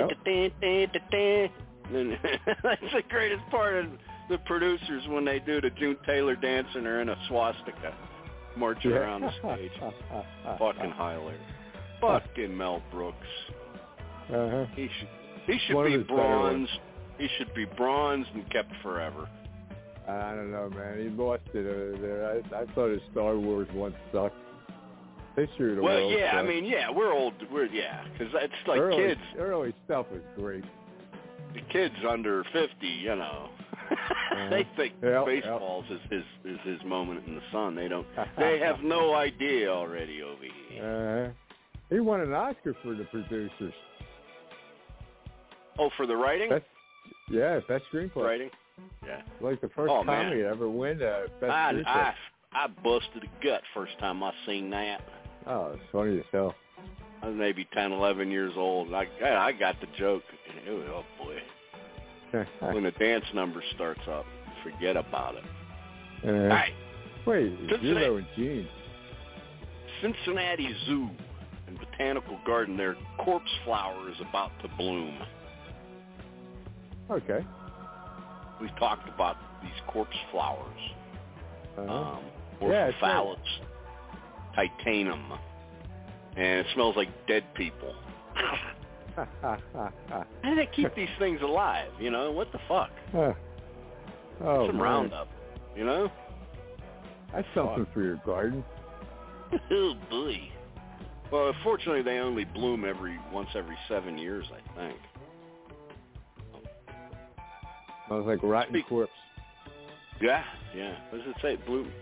That's the greatest part of the producers when they do the June Taylor dance and they're in a swastika marching around the stage. Fucking hilarious. Fucking Mel Brooks. He should be bronze. He should be bronzed and kept forever. I don't know, man. He lost it over there. I thought his Star Wars one sucked. History of the world. Well, yeah, I mean, we're old. Because it's like kids. Early stuff was great. The kids under 50, they think baseballs is his moment in the sun. They don't. They have no idea already over here. He won an Oscar for the producers. Oh, for the writing? Best screenplay. Writing? Yeah. Like the first comedy to ever win best screenplay. I busted a gut first time I seen that. Oh, it's funny as hell. I was maybe 10, 11 years old. And I got the joke. And oh, boy. When the dance number starts up, forget about it. All right. Wait, Zero and Gene. Cincinnati Zoo and Botanical Garden, their corpse flower is about to bloom. Okay. We've talked about these corpse flowers. Orphophallus titanum. And it smells like dead people. How do they keep these things alive? What the fuck? Some Roundup, That's something for your garden. Oh, boy. Well, fortunately, they only bloom once every 7 years, I think. Smells like rotten corpse. Yeah. What does it say? Bloom.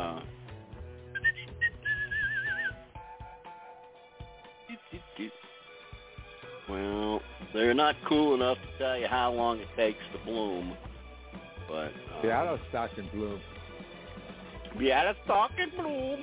Well, they're not cool enough to tell you how long it takes to bloom, but... Bialystok and bloom. Bialystok and bloom.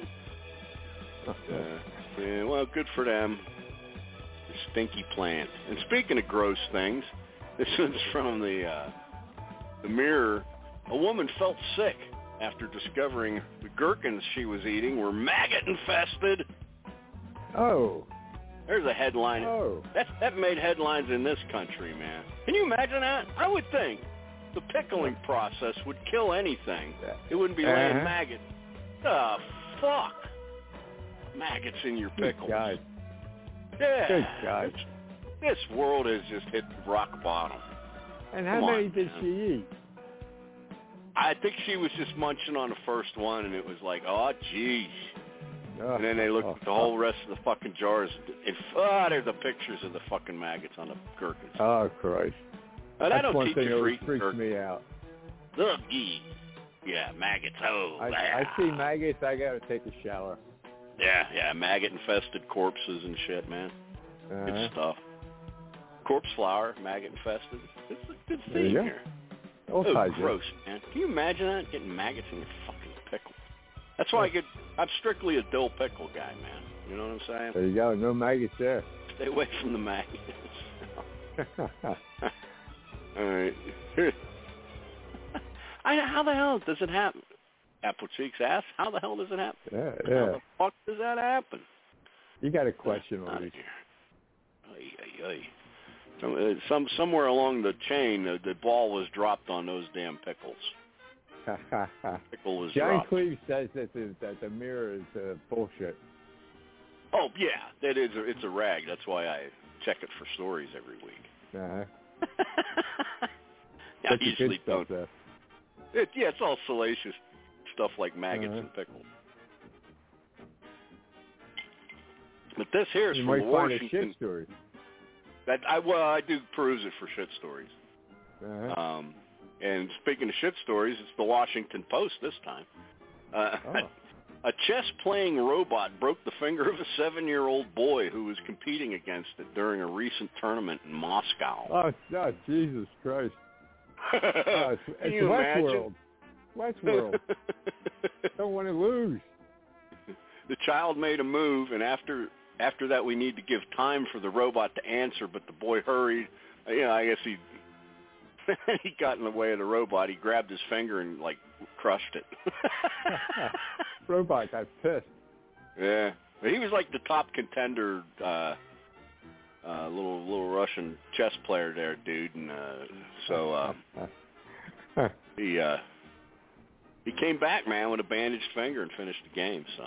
Yeah, well, good for them. The stinky plant. And speaking of gross things, this one's from the Mirror. A woman felt sick after discovering the gherkins she was eating were maggot-infested. Oh. There's a headline. Oh. That made headlines in this country, man. Can you imagine that? I would think the pickling process would kill anything. It wouldn't be laying maggots. The fuck? Maggots in your pickles. Good God. Yeah. Good God. This world has just hit rock bottom. And how many did she eat? I think she was just munching on the first one, and it was like, oh, geez. And then they looked at the whole rest of the fucking jars. There's the pictures of the fucking maggots on the gherkins. Oh, Christ. And that's I don't one teach thing you that free freaks me out. Ugh, yeah, maggots. Oh, I see maggots, I got to take a shower. Yeah, maggot-infested corpses and shit, man. Good stuff. Corpse flower, maggot-infested. It's a good thing here. Oh, gross, man. Can you imagine that? Getting maggots in your fucking pickle. That's why I'm strictly a dill pickle guy, man. You know what I'm saying? There you go. No maggots there. Stay away from the maggots. All right. How the hell does it happen? Applecheeks asks, how the hell does it happen? Yeah. How the fuck does that happen? You got a question on it. Somewhere along the chain, the ball was dropped on those damn pickles. Pickle was John dropped. Cleve says that the mirror is bullshit. Oh yeah, it's a rag. That's why I check it for stories every week. Uh-huh. I usually don't. It's all salacious stuff like maggots and pickles. But this here is you from might Washington. Find a shit story. I do peruse it for shit stories. Uh-huh. And speaking of shit stories, it's the Washington Post this time. A chess-playing robot broke the finger of a 7-year-old boy who was competing against it during a recent tournament in Moscow. Oh Jesus Christ. It's Can you imagine? Westworld. Don't want to lose. The child made a move, and after that, we need to give time for the robot to answer. But the boy hurried. I guess he got in the way of the robot. He grabbed his finger and crushed it. Robot got pissed. Yeah, but he was like the top contender, little Russian chess player there, dude. And he came back, man, with a bandaged finger and finished the game. So.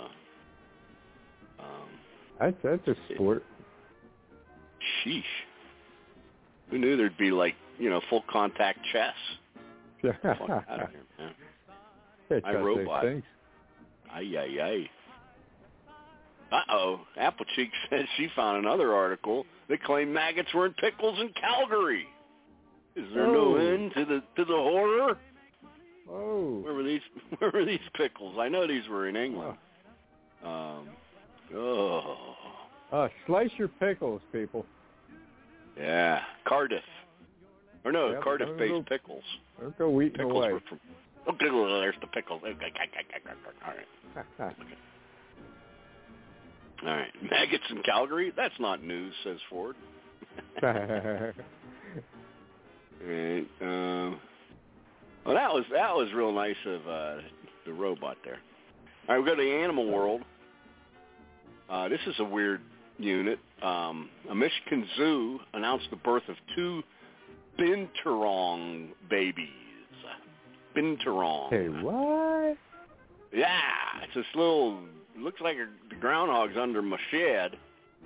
That's a sport. Sheesh. Who knew there'd be full contact chess? Fuck out of here, man. iRobot. Ay. Uh-oh. Applecheek says she found another article that claimed maggots were in pickles in Calgary. Is there no end to the horror? Oh. Where were these pickles? I know these were in England. Slice your pickles, people. Yeah, Cardiff. Or no, yep, Cardiff-based pickles. Don't go eating pickles away. There's the pickles. All right. All right. Maggots in Calgary? That's not news, says Ford. All right. Well, that was real nice of the robot there. All right, we go to the animal world. This is a weird unit. A Michigan zoo announced the birth of 2 binturong babies. Binturong. Hey, what? Yeah, it's this little. Looks like the groundhog's under my shed.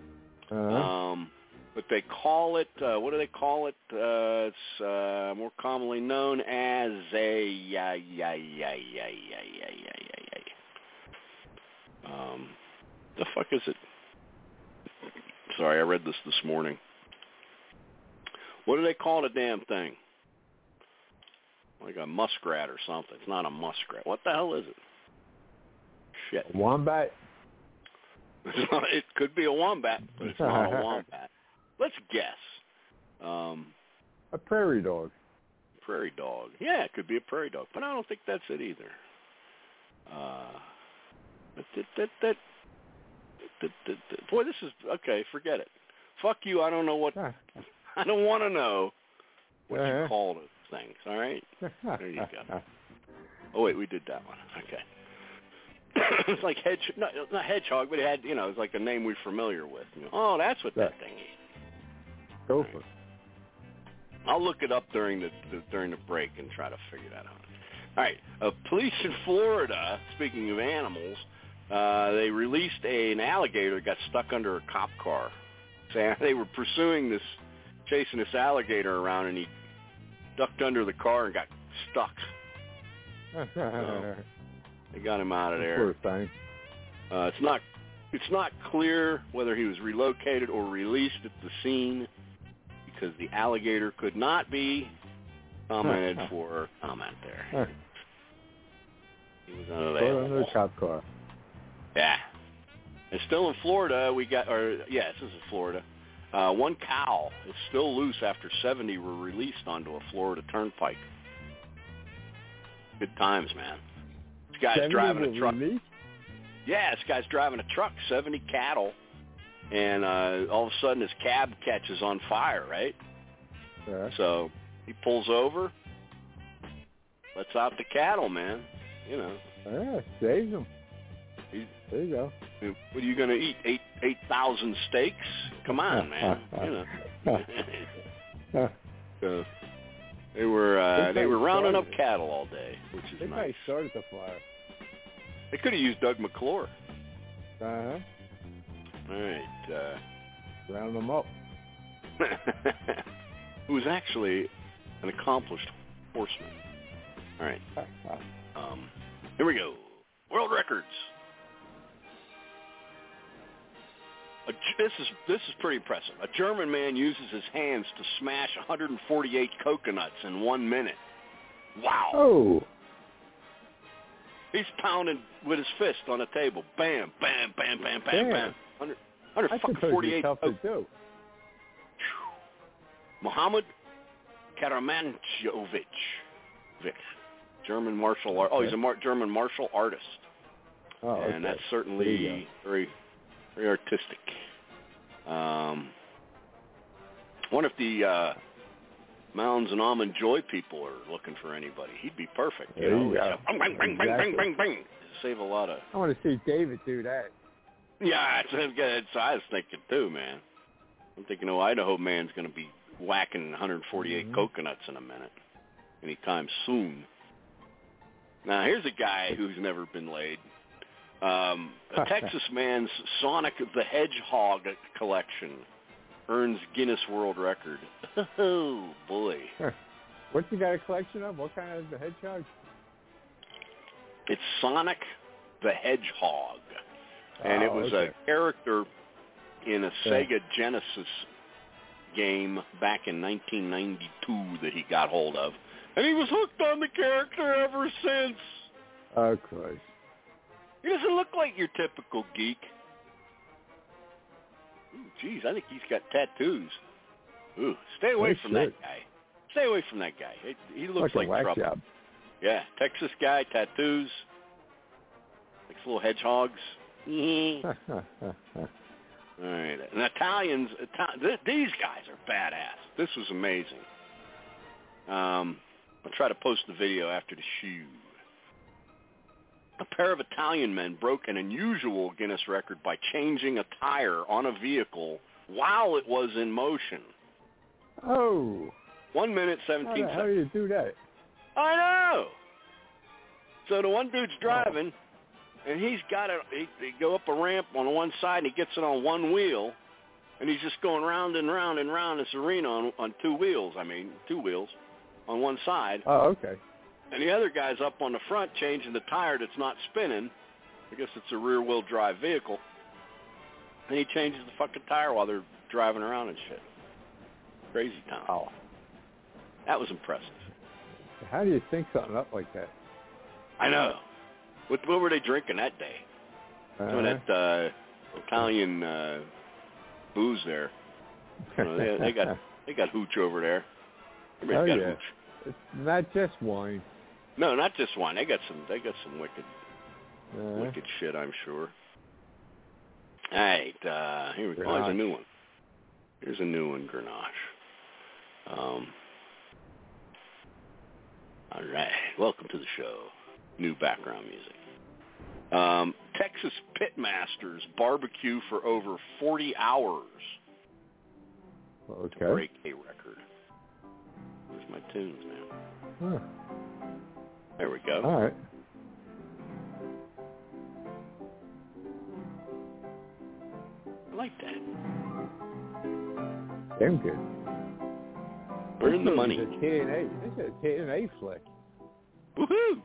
But they call it. What do they call it? It's more commonly known as a. The fuck is it? Sorry, I read this morning. What do they call the damn thing? Like a muskrat or something. It's not a muskrat. What the hell is it? Shit. A wombat? It could be a wombat, but it's not a wombat. Let's guess. A prairie dog. Prairie dog. Yeah, it could be a prairie dog, but I don't think that's it either. Boy, this is okay. Forget it. Fuck you. I don't know what. I don't want to know what you call those things. All right. There you go. Oh wait, we did that one. Okay. It's like not hedgehog, but it had it's like a name we're familiar with. Oh, that's what that thing is. Go for it. I'll look it up during the break and try to figure that out. All right. Police in Florida, speaking of animals, they released an alligator that got stuck under a cop car. So they were chasing this alligator around, and he ducked under the car and got stuck. So they got him out of there. Poor thing. It's not clear whether he was relocated or released at the scene, because the alligator could not be commented for comment there. He was unavailable. Under a cop car. Yeah. And still in Florida, this is Florida. One cow is still loose after 70 were released onto a Florida turnpike. Good times, man. This guy's driving a truck. Released? Yeah, this guy's driving a truck, 70 cattle, and all of a sudden his cab catches on fire, right? Yeah. So he pulls over, lets out the cattle, man. You know. Yeah, saves them. There you go. What are you going to eat? 8,000 steaks? Come on, man. You know. So they were rounding up cattle all day, which is they nice. probably started the fire. They could have used Doug McClure. Uh-huh. All right. Round them up. Who was actually an accomplished horseman. All right. Here we go. World records. This is pretty impressive. A German man uses his hands to smash 148 coconuts in 1 minute. Wow. Oh. He's pounding with his fist on a table. Bam, bam, bam, bam, bam, bam. 148 tough to do. Mohammed Karamanjovic. German martial art. Oh, he's a German martial artist. Oh, okay. And that's certainly very, very artistic. Wonder if the Mounds and Almond Joy people are looking for anybody. He'd be perfect. You know, bang, bang, bang, bang, bang, bang, bang. Save a lot of. I want to see David do that. Yeah, that's I was thinking too, man. I'm thinking, Idaho man's going to be whacking 148 coconuts in a minute, anytime soon. Now, here's a guy who's never been laid. A Texas man's Sonic the Hedgehog collection earns Guinness World Record. Oh, boy. What's he got a collection of? What kind of hedgehog? It's Sonic the Hedgehog. And it was a character in a Sega Genesis game back in 1992 that he got hold of. And he was hooked on the character ever since. Oh, Christ. He doesn't look like your typical geek. Ooh, geez, I think he's got tattoos. Ooh, stay away from that guy. Stay away from that guy. He looks like trouble. Job. Yeah, Texas guy, tattoos, likes little hedgehogs. All right, and Italians, these guys are badass. This was amazing. I'll try to post the video after the shoe. A pair of Italian men broke an unusual Guinness record by changing a tire on a vehicle while it was in motion. Oh. 1 minute, 17 seconds. How do you do that? I know. So the one dude's driving, and he's got it. They go up a ramp on one side, and he gets it on one wheel, and he's just going round and round and round this arena on two wheels. Two wheels on one side. Oh, okay. And the other guy's up on the front changing the tire that's not spinning. I guess it's a rear-wheel drive vehicle. And he changes the fucking tire while they're driving around and shit. Crazy town. Oh. That was impressive. How do you think something up like that? I know. What were they drinking that day? Some of that Italian booze there. They got hooch over there. Everybody's got hooch. It's not just wine. No, not just wine. They got some wicked shit, I'm sure. All right, here we go. Here's a new one. Here's a new one, Grenache. All right, welcome to the show. New background music. Texas Pitmasters barbecue for over 40 hours to break a record. Where's my tunes, man? There we go. All right. I like that. Damn good. Earn the money. This is a TNA flick. Woohoo!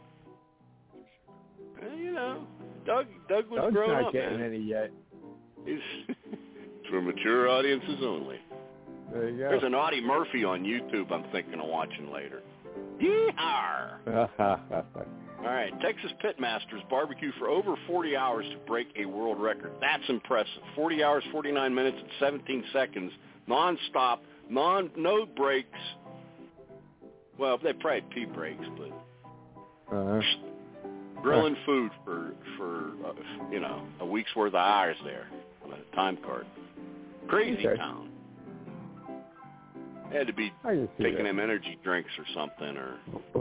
Well, Doug was Doug's grown not up, getting man. any yet. It's for mature audiences only. There you go. There's an Audie Murphy on YouTube I'm thinking of watching later. Yee-haw! All right, Texas Pitmasters barbecue for over 40 hours to break a world record. That's impressive. 40 hours, 49 minutes, and 17 seconds, non-stop, no breaks. Well, they probably had pee breaks, but grilling food for a week's worth of hours there on a time card. Crazy town. Had to be taking them energy drinks or something, or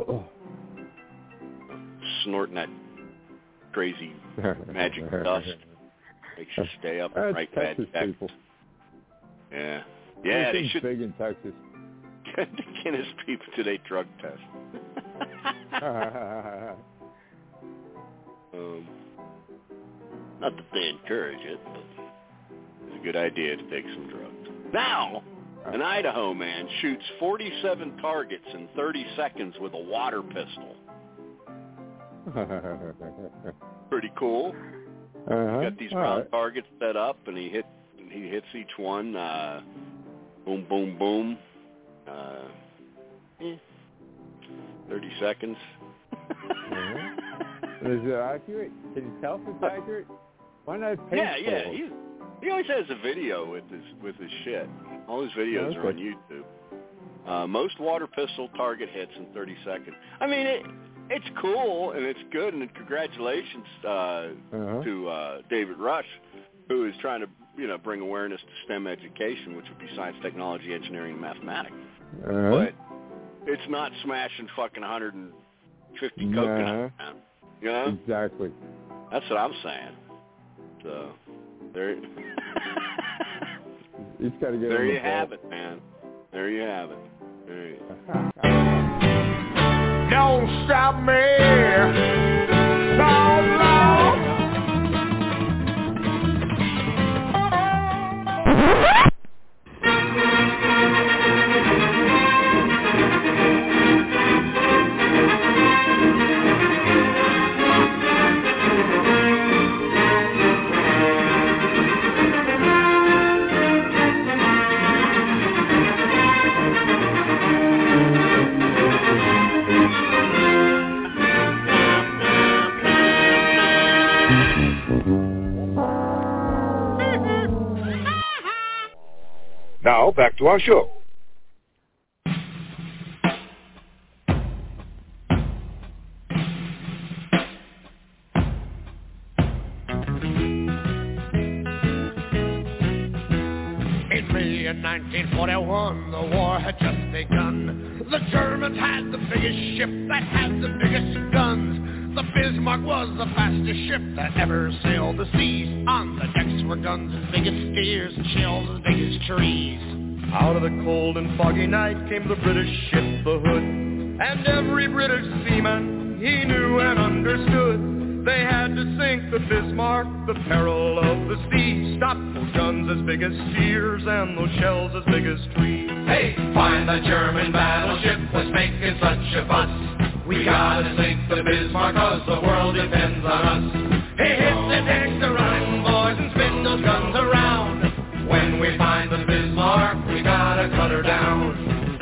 snorting that crazy magic dust. Makes you stay up and write bad text. Yeah. Yeah, they should. Big in Texas. Guinness people today drug test. Not that they encourage it, but it's a good idea to take some drugs. Now, an Idaho man shoots 47 targets in 30 seconds with a water pistol. Pretty cool. Got these round targets set up, and he hits each one. Boom, boom, boom. 30 seconds. Is it accurate? Can you tell if it's accurate? Why not pay? Yeah. He always has a video with his shit. All his videos are on YouTube. Most water pistol target hits in 30 seconds. I mean, it's cool and it's good, and congratulations to David Rush, who is trying to bring awareness to STEM education, which would be science, technology, engineering, and mathematics. But it's not smashing fucking 150 coconuts. You know? Exactly. That's what I'm saying. So there. He's got to get. There you have it, man. There you have it. There you go. Don't stop me, so long. Now, back to our show. In May of 1941, the war had just begun. The Germans had the biggest ship that had the biggest guns. The Bismarck was the fastest ship that ever sailed the seas. On the decks were guns as big as spears and shells as big as trees. Out of the cold and foggy night came the British ship, the Hood. And every British seaman, he knew and understood. They had to sink the Bismarck, the peril of the sea. Stop those guns as big as spears and those shells as big as trees. Hey, find the German battleship was making such a fuss. We gotta sink the Bismarck, cause the world depends on us. Hey, hit the decks to run, boys, and spin those guns around. When we find the Bismarck, we gotta cut her down.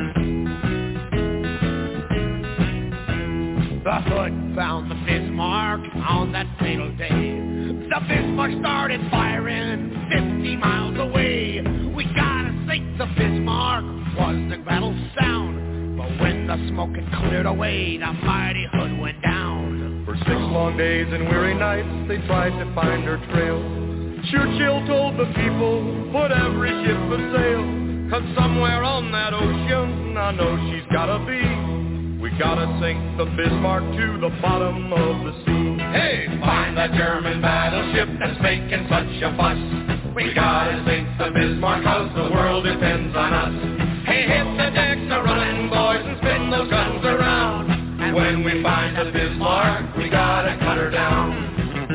The Hood found the Bismarck on that fatal day. The Bismarck started firing 50 miles away. We gotta sink the Bismarck, was the battle sound. But when the smoke had cleared away, the mighty Hood went down. For 6 long days and weary nights, they tried to find her trail. Churchill told the people, put every ship a sail. Cause somewhere on that ocean, I know she's gotta be. We gotta sink the Bismarck to the bottom of the sea. Hey, find that German battleship that's making such a fuss. We gotta sink the Bismarck, cause the world depends on us. Hey, hit the decks a running, boys, and spin those guns around. And when we find the Bismarck, we gotta cut her down.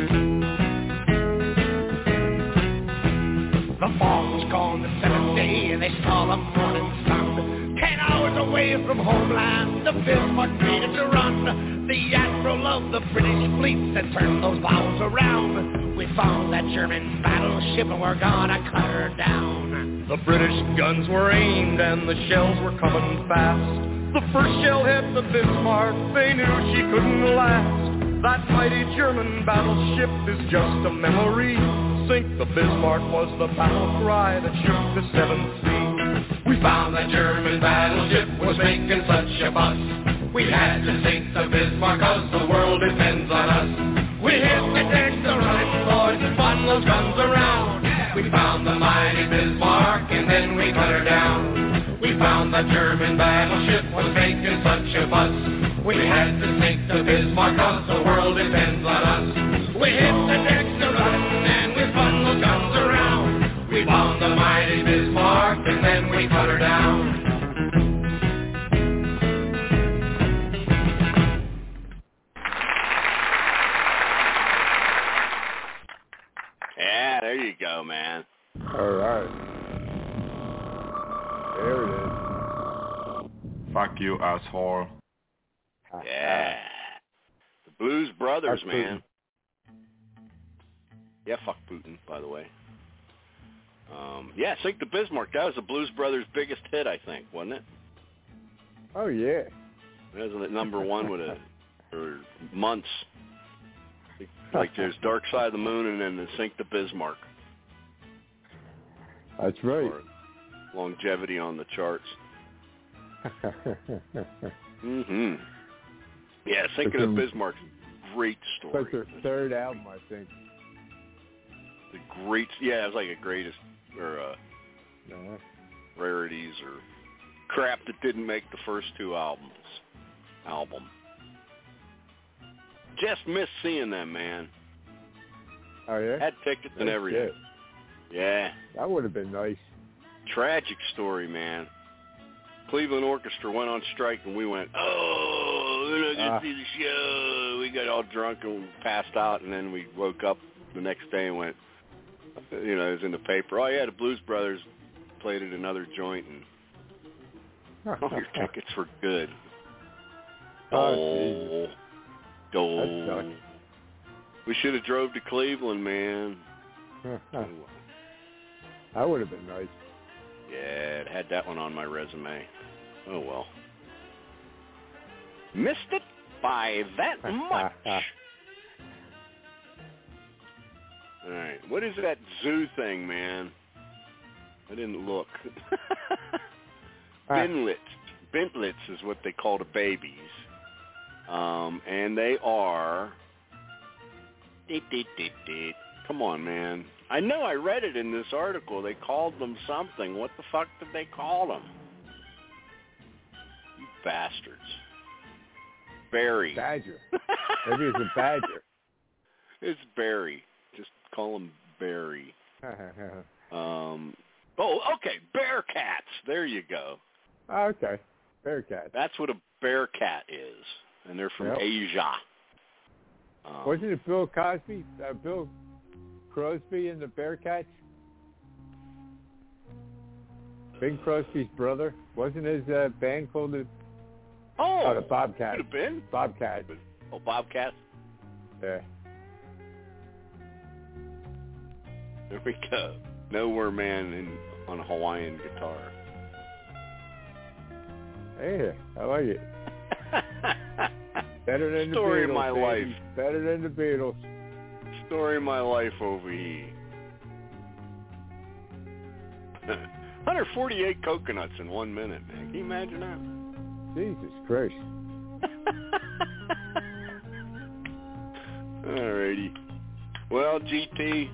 The fall was gone the 7th day, and they saw the morning sun. 10 hours away from homeland, the Bismarck needed to run. The admiral of the British fleet had turned those bows around. We found that German battleship, and we're gonna cut her down. The British guns were aimed and the shells were coming fast. The first shell hit the Bismarck, they knew she couldn't last. That mighty German battleship is just a memory. Sink the Bismarck was the battle cry that shook the 7th sea. We found that German battleship was making such a fuss. We had to sink the Bismarck, cause the world depends on us. We hit the decks to running, boys, and spun those guns around. We found the mighty Bismarck, and then we cut her down. We found that German battleship was making such a fuss. We had to sink the Bismarck 'cause the world depends on us. We hit the decks to run and we spun those guns around. We bombed the mighty Bismarck and then we cut her down. Yeah, there you go, man. All right. There it is. Fuck you, asshole. Yeah. The Blues Brothers, Fuck man. Yeah, fuck Putin, by the way. Yeah, Sink the Bismarck. That was the Blues Brothers' biggest hit, I think, wasn't it? Oh, yeah. That was at number one for months. Like there's Dark Side of the Moon and then the Sink the Bismarck. That's right. For longevity on the charts. Mm-hmm. Yeah, Sink the Bismarck's a great story. That's their third album, I think. The great, yeah, it was like a greatest or rarities or crap that didn't make the first two album. Just missed seeing them, man. Oh, yeah? Had tickets and everything. Yeah. That would have been nice. Tragic story, man. Cleveland Orchestra went on strike, and we went, oh, we're not going to see the show. We got all drunk and passed out, and then we woke up the next day and went, it was in the paper. Oh, yeah, the Blues Brothers played at another joint, and all your tickets were good. Oh. We should have drove to Cleveland, man. That would have been nice. Yeah, it had that one on my resume. Oh, well. Missed it by that much. All right. What is that zoo thing, man? I didn't look. Bentlets is what they call the babies. And they are... Come on, man. I know I read it in this article. They called them something. What the fuck did they call them? You bastards. Barry. Badger. Maybe it's a badger. It's Barry. Just call him Barry. Okay. Bearcats. There you go. Okay. Bearcats. That's what a bearcat is. And they're from Asia. Wasn't it Bill Cosby? Bill Crosby and the Bearcats? Bing Crosby's brother. Wasn't his band called the... Oh, the Bobcats. Could have been. Bobcats. Oh, Bobcats? Yeah. There we go. Nowhere Man on a Hawaiian guitar. Hey, I like it. Better than the Beatles. Story of my life. Better than the Beatles. Story of my life over here. 148 coconuts in 1 minute, man. Can you imagine that? Jesus Christ. Alrighty. Well, GT.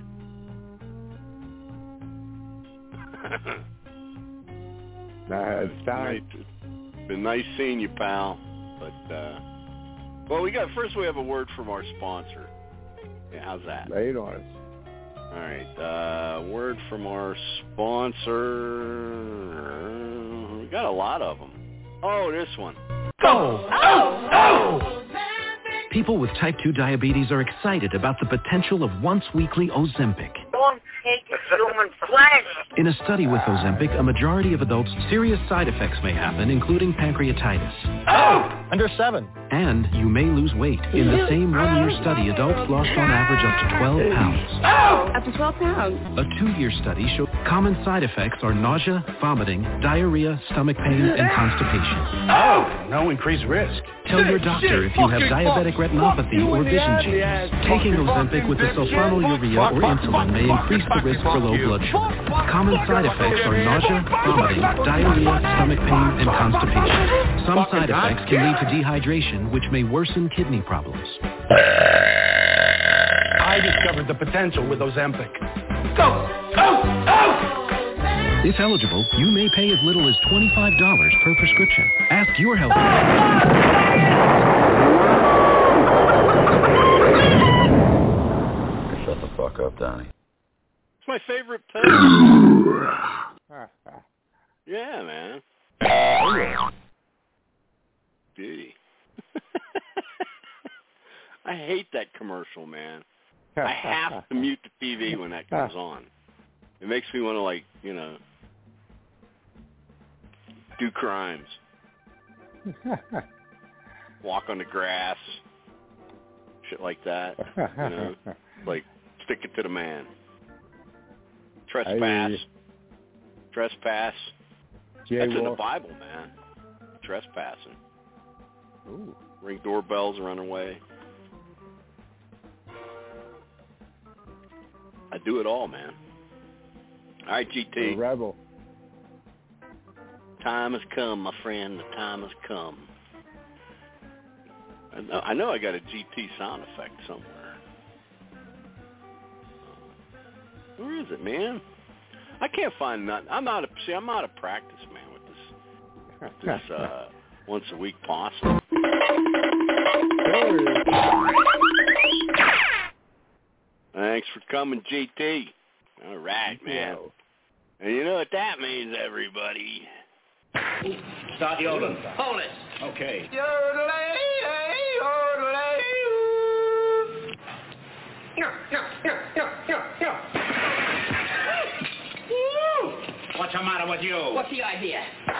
It's time. It's been nice seeing you, pal. But, well, we have a word from our sponsor. Yeah, how's that? Lay it on us. All right. Word from our sponsor. We got a lot of them. Oh, this one. Go! Oh! Oh! People with type 2 diabetes are excited about the potential of once-weekly Ozempic. Don't take human flesh. In a study with Ozempic, a majority of adults, serious side effects may happen, including pancreatitis. Oh! Under 7. And you may lose weight. In the same 1-year study, adults lost on average up to 12 pounds. Oh! Up to 12 pounds. A 2-year study showed common side effects are nausea, vomiting, diarrhea, stomach pain, and constipation. Oh! No increased risk. Tell your doctor if you have diabetic retinopathy or vision changes. Taking Ozempic with the sulfonylurea or insulin may increase the risk for low blood sugar. Common side effects are nausea, vomiting, diarrhea, stomach pain, and constipation. Some side effects can lead to dehydration, which may worsen kidney problems. I discovered the potential with Ozempic. Go! Go! Go! If eligible, you may pay as little as $25 per prescription. Ask your health. Shut the fuck up, Donnie. It's my favorite pill. Yeah, man. Beauty. I hate that commercial, man. I have to mute the TV when that comes on. It makes me want to, like, you know, do crimes. Walk on the grass. Shit like that. You know, like, stick it to the man. Trespass. Trespass. That's in the Bible, man. Trespassing. Ooh. Ring doorbells, run away. I do it all, man. All right, GT. A rebel. Time has come, my friend. The time has come. I know I got a GT sound effect somewhere. Where is it, man? I can't find nothing. I'm out of practice, man, with this once a week possum. Thanks for coming, GT. All right, man. And you know what that means, everybody. Start yodeling. Hold it. Okay. What's the matter with you? What's the idea?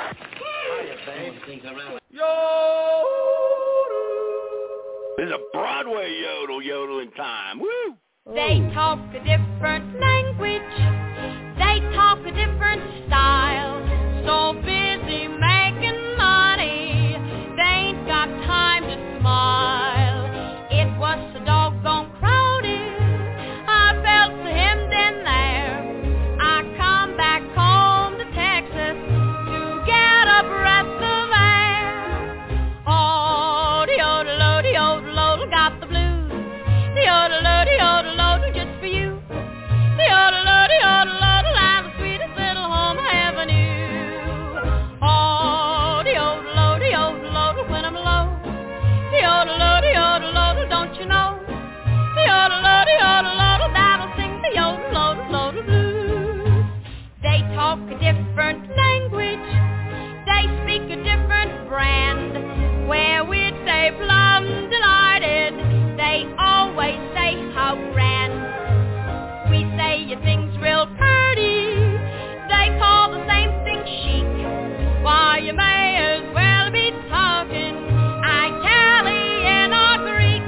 This is a Broadway yodeling time. Woo! They talk a different language. They talk a different style. So busy making money, they ain't got time to smile. It was so doggone crowded, I felt so hemmed in there. I come back home to Texas to get a breath of air. Oh, the yodel-o, got the blues. The yodel-o, just for you. The yodel-o, and the sweetest little home I ever knew. Oh, the yodel-o, when I'm low. The yodel-o, don't you know? The yodel-o, that'll sing the yodel-o blues. They talk a different language. They speak a different brand. Where we'd say plum delighted, they always say how grand. We say your thing's real pretty. They call the same thing chic. Why, you may as well be talking Italian or Greek.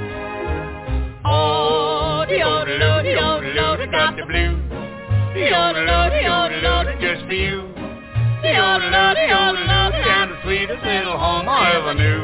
Oh, the yodel-o, got the blues. The yodel-o, just for you. The yodel-o, and the sweetest little home I ever knew.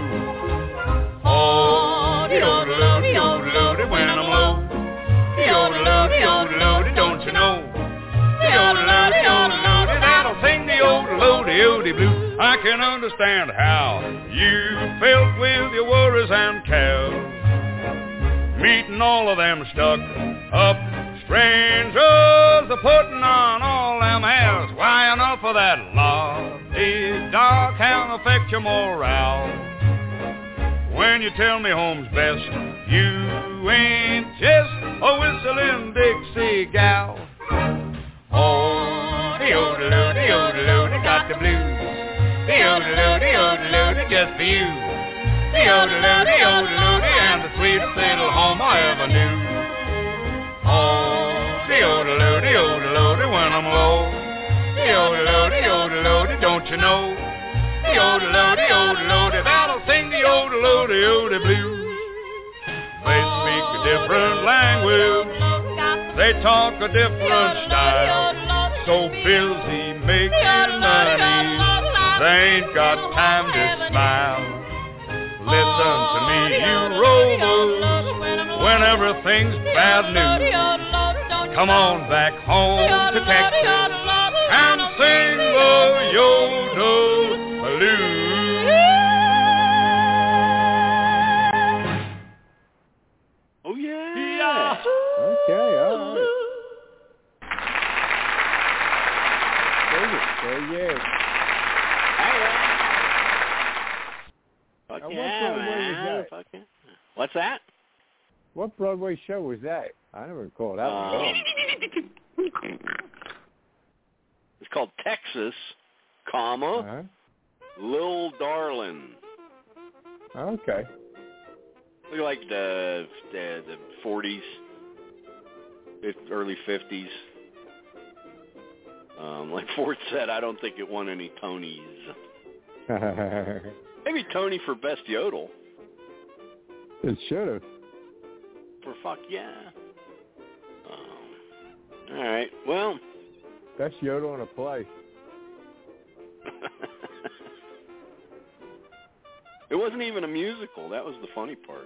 Oh, the yodel-o, when I'm low. The yodel-o, don't you know? The yodel-o, that'll sing the yodel-o blues. I can understand how you felt with your worries and cares, meeting all of them stuck up strangers are putting on all them airs. Why, enough of that love-dee-da can affect your morale. When you tell me home's best, you ain't just a whistling Dixie gal. Oh, the yodel-o, got the blues. The yodel-o, just for you. The yodel-o, and the sweetest little home I ever knew. Oh, the yodel-o, when I'm low. The yodel-o, don't you know? The yodel-o, that'll sing the yodel-o blues. They speak a different language. They talk a different style. So busy making money, they ain't got time to smile. Listen to me, you rovers, when everything's bad news. Come on back home to Texas and sing the yodel blues. Oh, yeah. Okay, all right. Broadway was that? Fucking. What's that? What Broadway show was that? I never recall that one. It's called Texas, comma, Lil Darlin. Okay. Look like the 40s, early 50s. Like Ford said, I don't think it won any Tonys. Maybe Tony for Best Yodel. It should have. For fuck yeah. All right. Well. Best Yodel in a play. It wasn't even a musical. That was the funny part.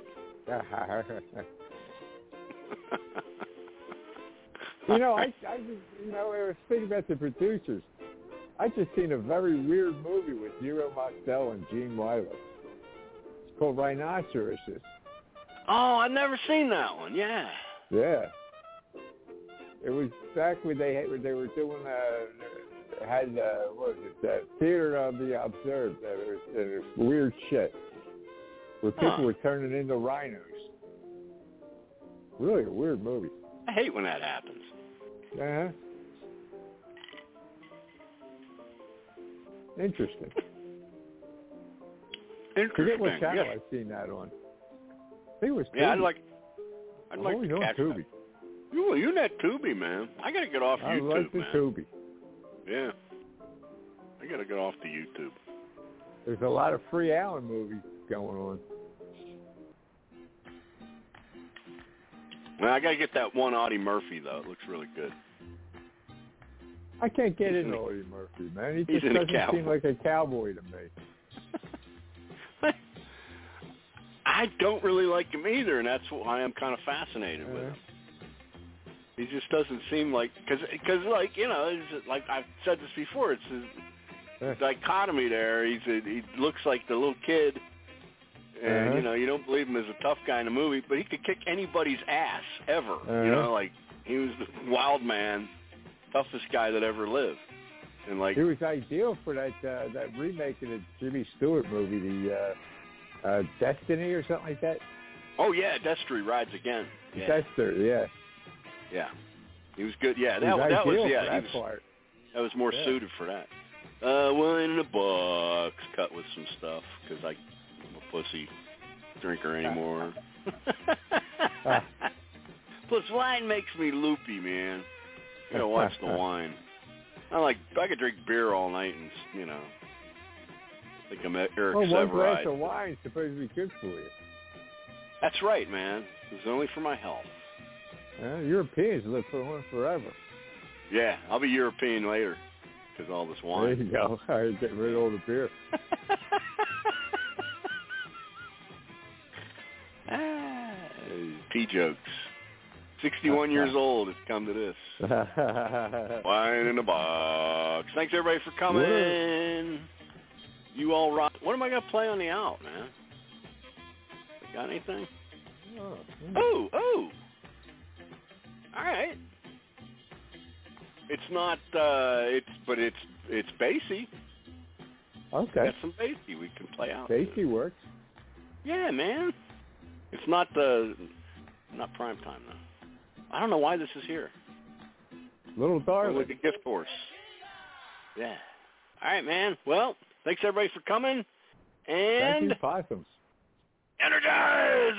You know, I just, you know, I was thinking about the producers. I just seen a very weird movie with Zero Mostel and Gene Wilder. It's called Rhinoceroses. Oh, I've never seen that one. Yeah. Yeah. It was back when they were doing what was it? Theater of the Observed. It was weird shit where people were turning into rhinos. Really a weird movie. I hate when that happens. Uh-huh. Interesting. Forget what channel I've seen that on. I think it was Tubi. Yeah, I'd like to catch Tubi. that. You're that Tubi, man. I got to get off YouTube, I like the Tubi. Yeah. I got to get off the YouTube. There's a lot of free Allen movies going on. Well, I got to get that one Audie Murphy, though. It looks really good. I can't get into Audie Murphy, man. He just doesn't seem like a cowboy to me. I don't really like him either, and that's why I'm kind of fascinated with him. He just doesn't seem like, because like, you know, it's like I've said this before, it's his dichotomy there. He looks like the little kid, and, you know, you don't believe him as a tough guy in the movie, but he could kick anybody's ass ever. You know, like, he was the wild man, toughest guy that ever lived. And like, he was ideal for that remake of the Jimmy Stewart movie, the Destiny or something like that. Oh yeah, Destiny Rides Again. Yeah. Destiny, yeah. Yeah, he was good. Yeah, that was that was more suited for that. Wine in a box, cut with some stuff because I'm a pussy drinker anymore. Plus, wine makes me loopy, man. I gotta watch the wine. I could drink beer all night and, you know, I think I'm Eric Severide. One glass of wine is supposed to be good for you. That's right, man. It's only for my health. Europeans live forever. Yeah, I'll be European later because all this wine. There you go. I get rid of all the beer. P-jokes. 61 years old, it's come to this. Wine in a box. Thanks, everybody, for coming. Whoa. You all rock. What am I going to play on the out, man? Got anything? Oh. All right. It's not, it's bassy. Okay. Got some bassy we can play out. Bassy works. Yeah, man. It's not prime time, though. I don't know why this is here. Little Darling. With the gift horse. Yeah. All right, man. Well, thanks, everybody, for coming. And... Thank you, possums. Energize!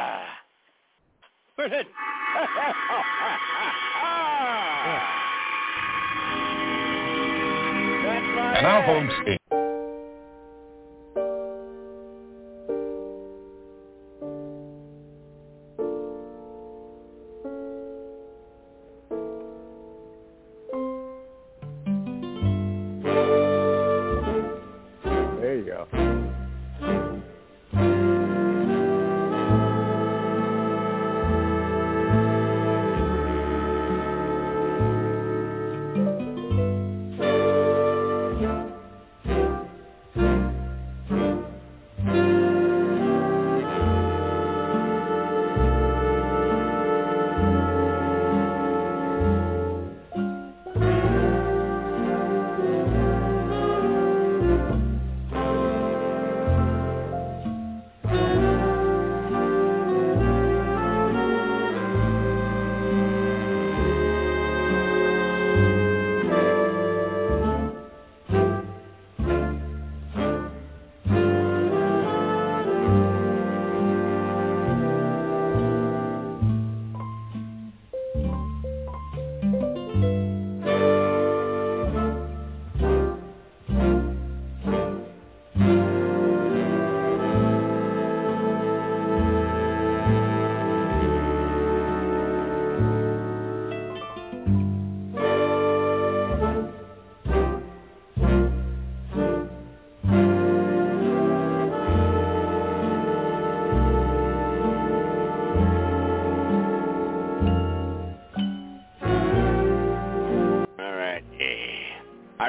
And our home state. There you go.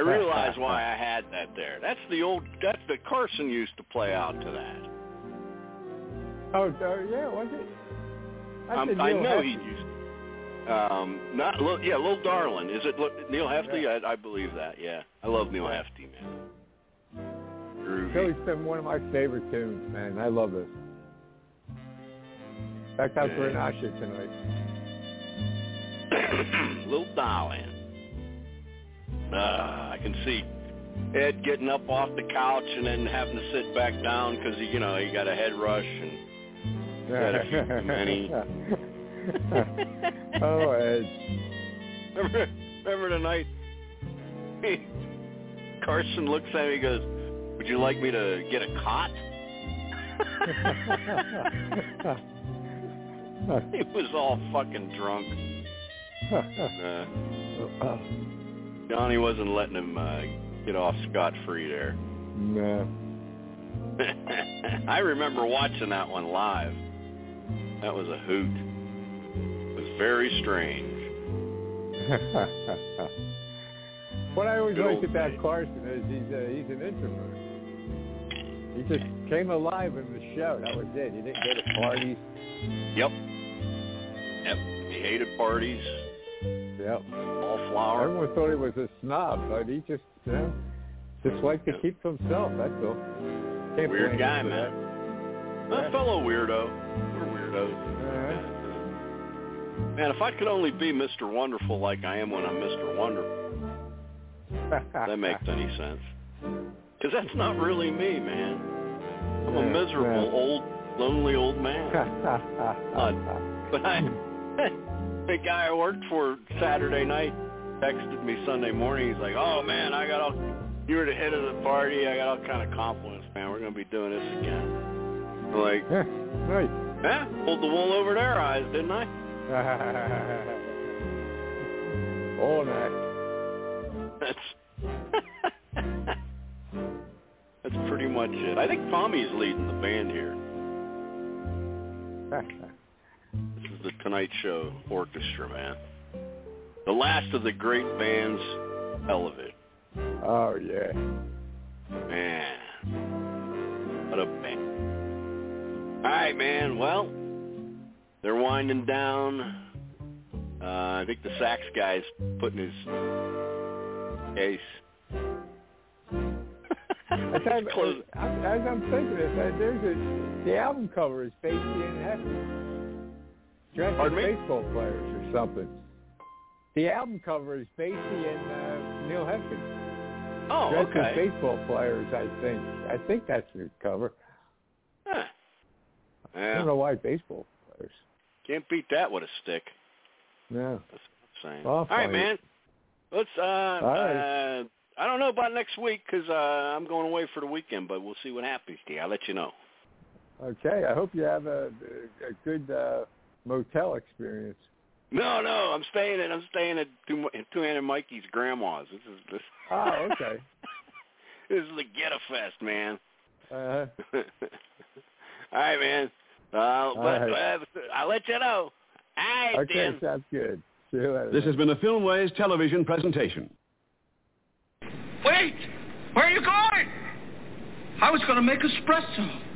realize why I had that there. That's the Carson used to play out to that. Oh, yeah, was it? I know he used Little Darlin'. Is it Neil Hefti? Yeah. I believe that, yeah. I love Neil Hefti, man. Groovy. It's always been one of my favorite tunes, man. I love this. In fact, I was for an Usher tonight. Little Darlin'. I can see Ed getting up off the couch and then having to sit back down because he got a head rush and had a few too many. Oh, Ed. Remember the night Carson looks at me and goes, "Would you like me to get a cot?" He was all fucking drunk. Johnny wasn't letting him get off scot-free there. No. I remember watching that one live. That was a hoot. It was very strange. What I always liked about Carson is he's an introvert. He just came alive in the show. That was it. He didn't go to parties. Yep. He hated parties. Yep. All flower. Everyone thought he was a snob, but he just liked to keep to himself. That's all. Can't Weird guy, man. A fellow weirdo. We're weirdos. Man, if I could only be Mr. Wonderful like I am when I'm Mr. Wonderful, if that makes any sense. Because that's not really me, man. I'm a miserable, lonely old man. But the guy I worked for Saturday night texted me Sunday morning. He's like, "Oh, man, you were the head of the party. I got all kind of compliments, man. We're going to be doing this again." I'm like, right. Yeah, pulled the wool over their eyes, didn't I? All that. That's pretty much it. I think Tommy's leading the band here. This is the Tonight Show Orchestra, man. The last of the great bands, hell of it. Oh, yeah. Man. What a band. All right, man. Well, they're winding down. I think the sax guy's putting his case. As I'm thinking this, the album cover is Basie and Hefty. Dressed as baseball players or something. The album cover is Basie and Neil Hefti. Oh, Dressed okay. as baseball players, I think. I think that's the cover. Huh. Yeah. I don't know why baseball players. Can't beat that with a stick. No. That's what I'm saying. All right, man. Let's, all right. I don't know about next week because I'm going away for the weekend, but we'll see what happens, D. I'll let you know. Okay. I hope you have a good motel experience. No, I'm staying at Two-Handed Mikey's grandma's. This. Oh, okay. This is the Get-A-Fest, man. Uh-huh. All right, man. I'll let you know. All right, okay, Dan. sounds good. See you later. This has been a Filmways television presentation. Wait! Where are you going? I was going to make espresso.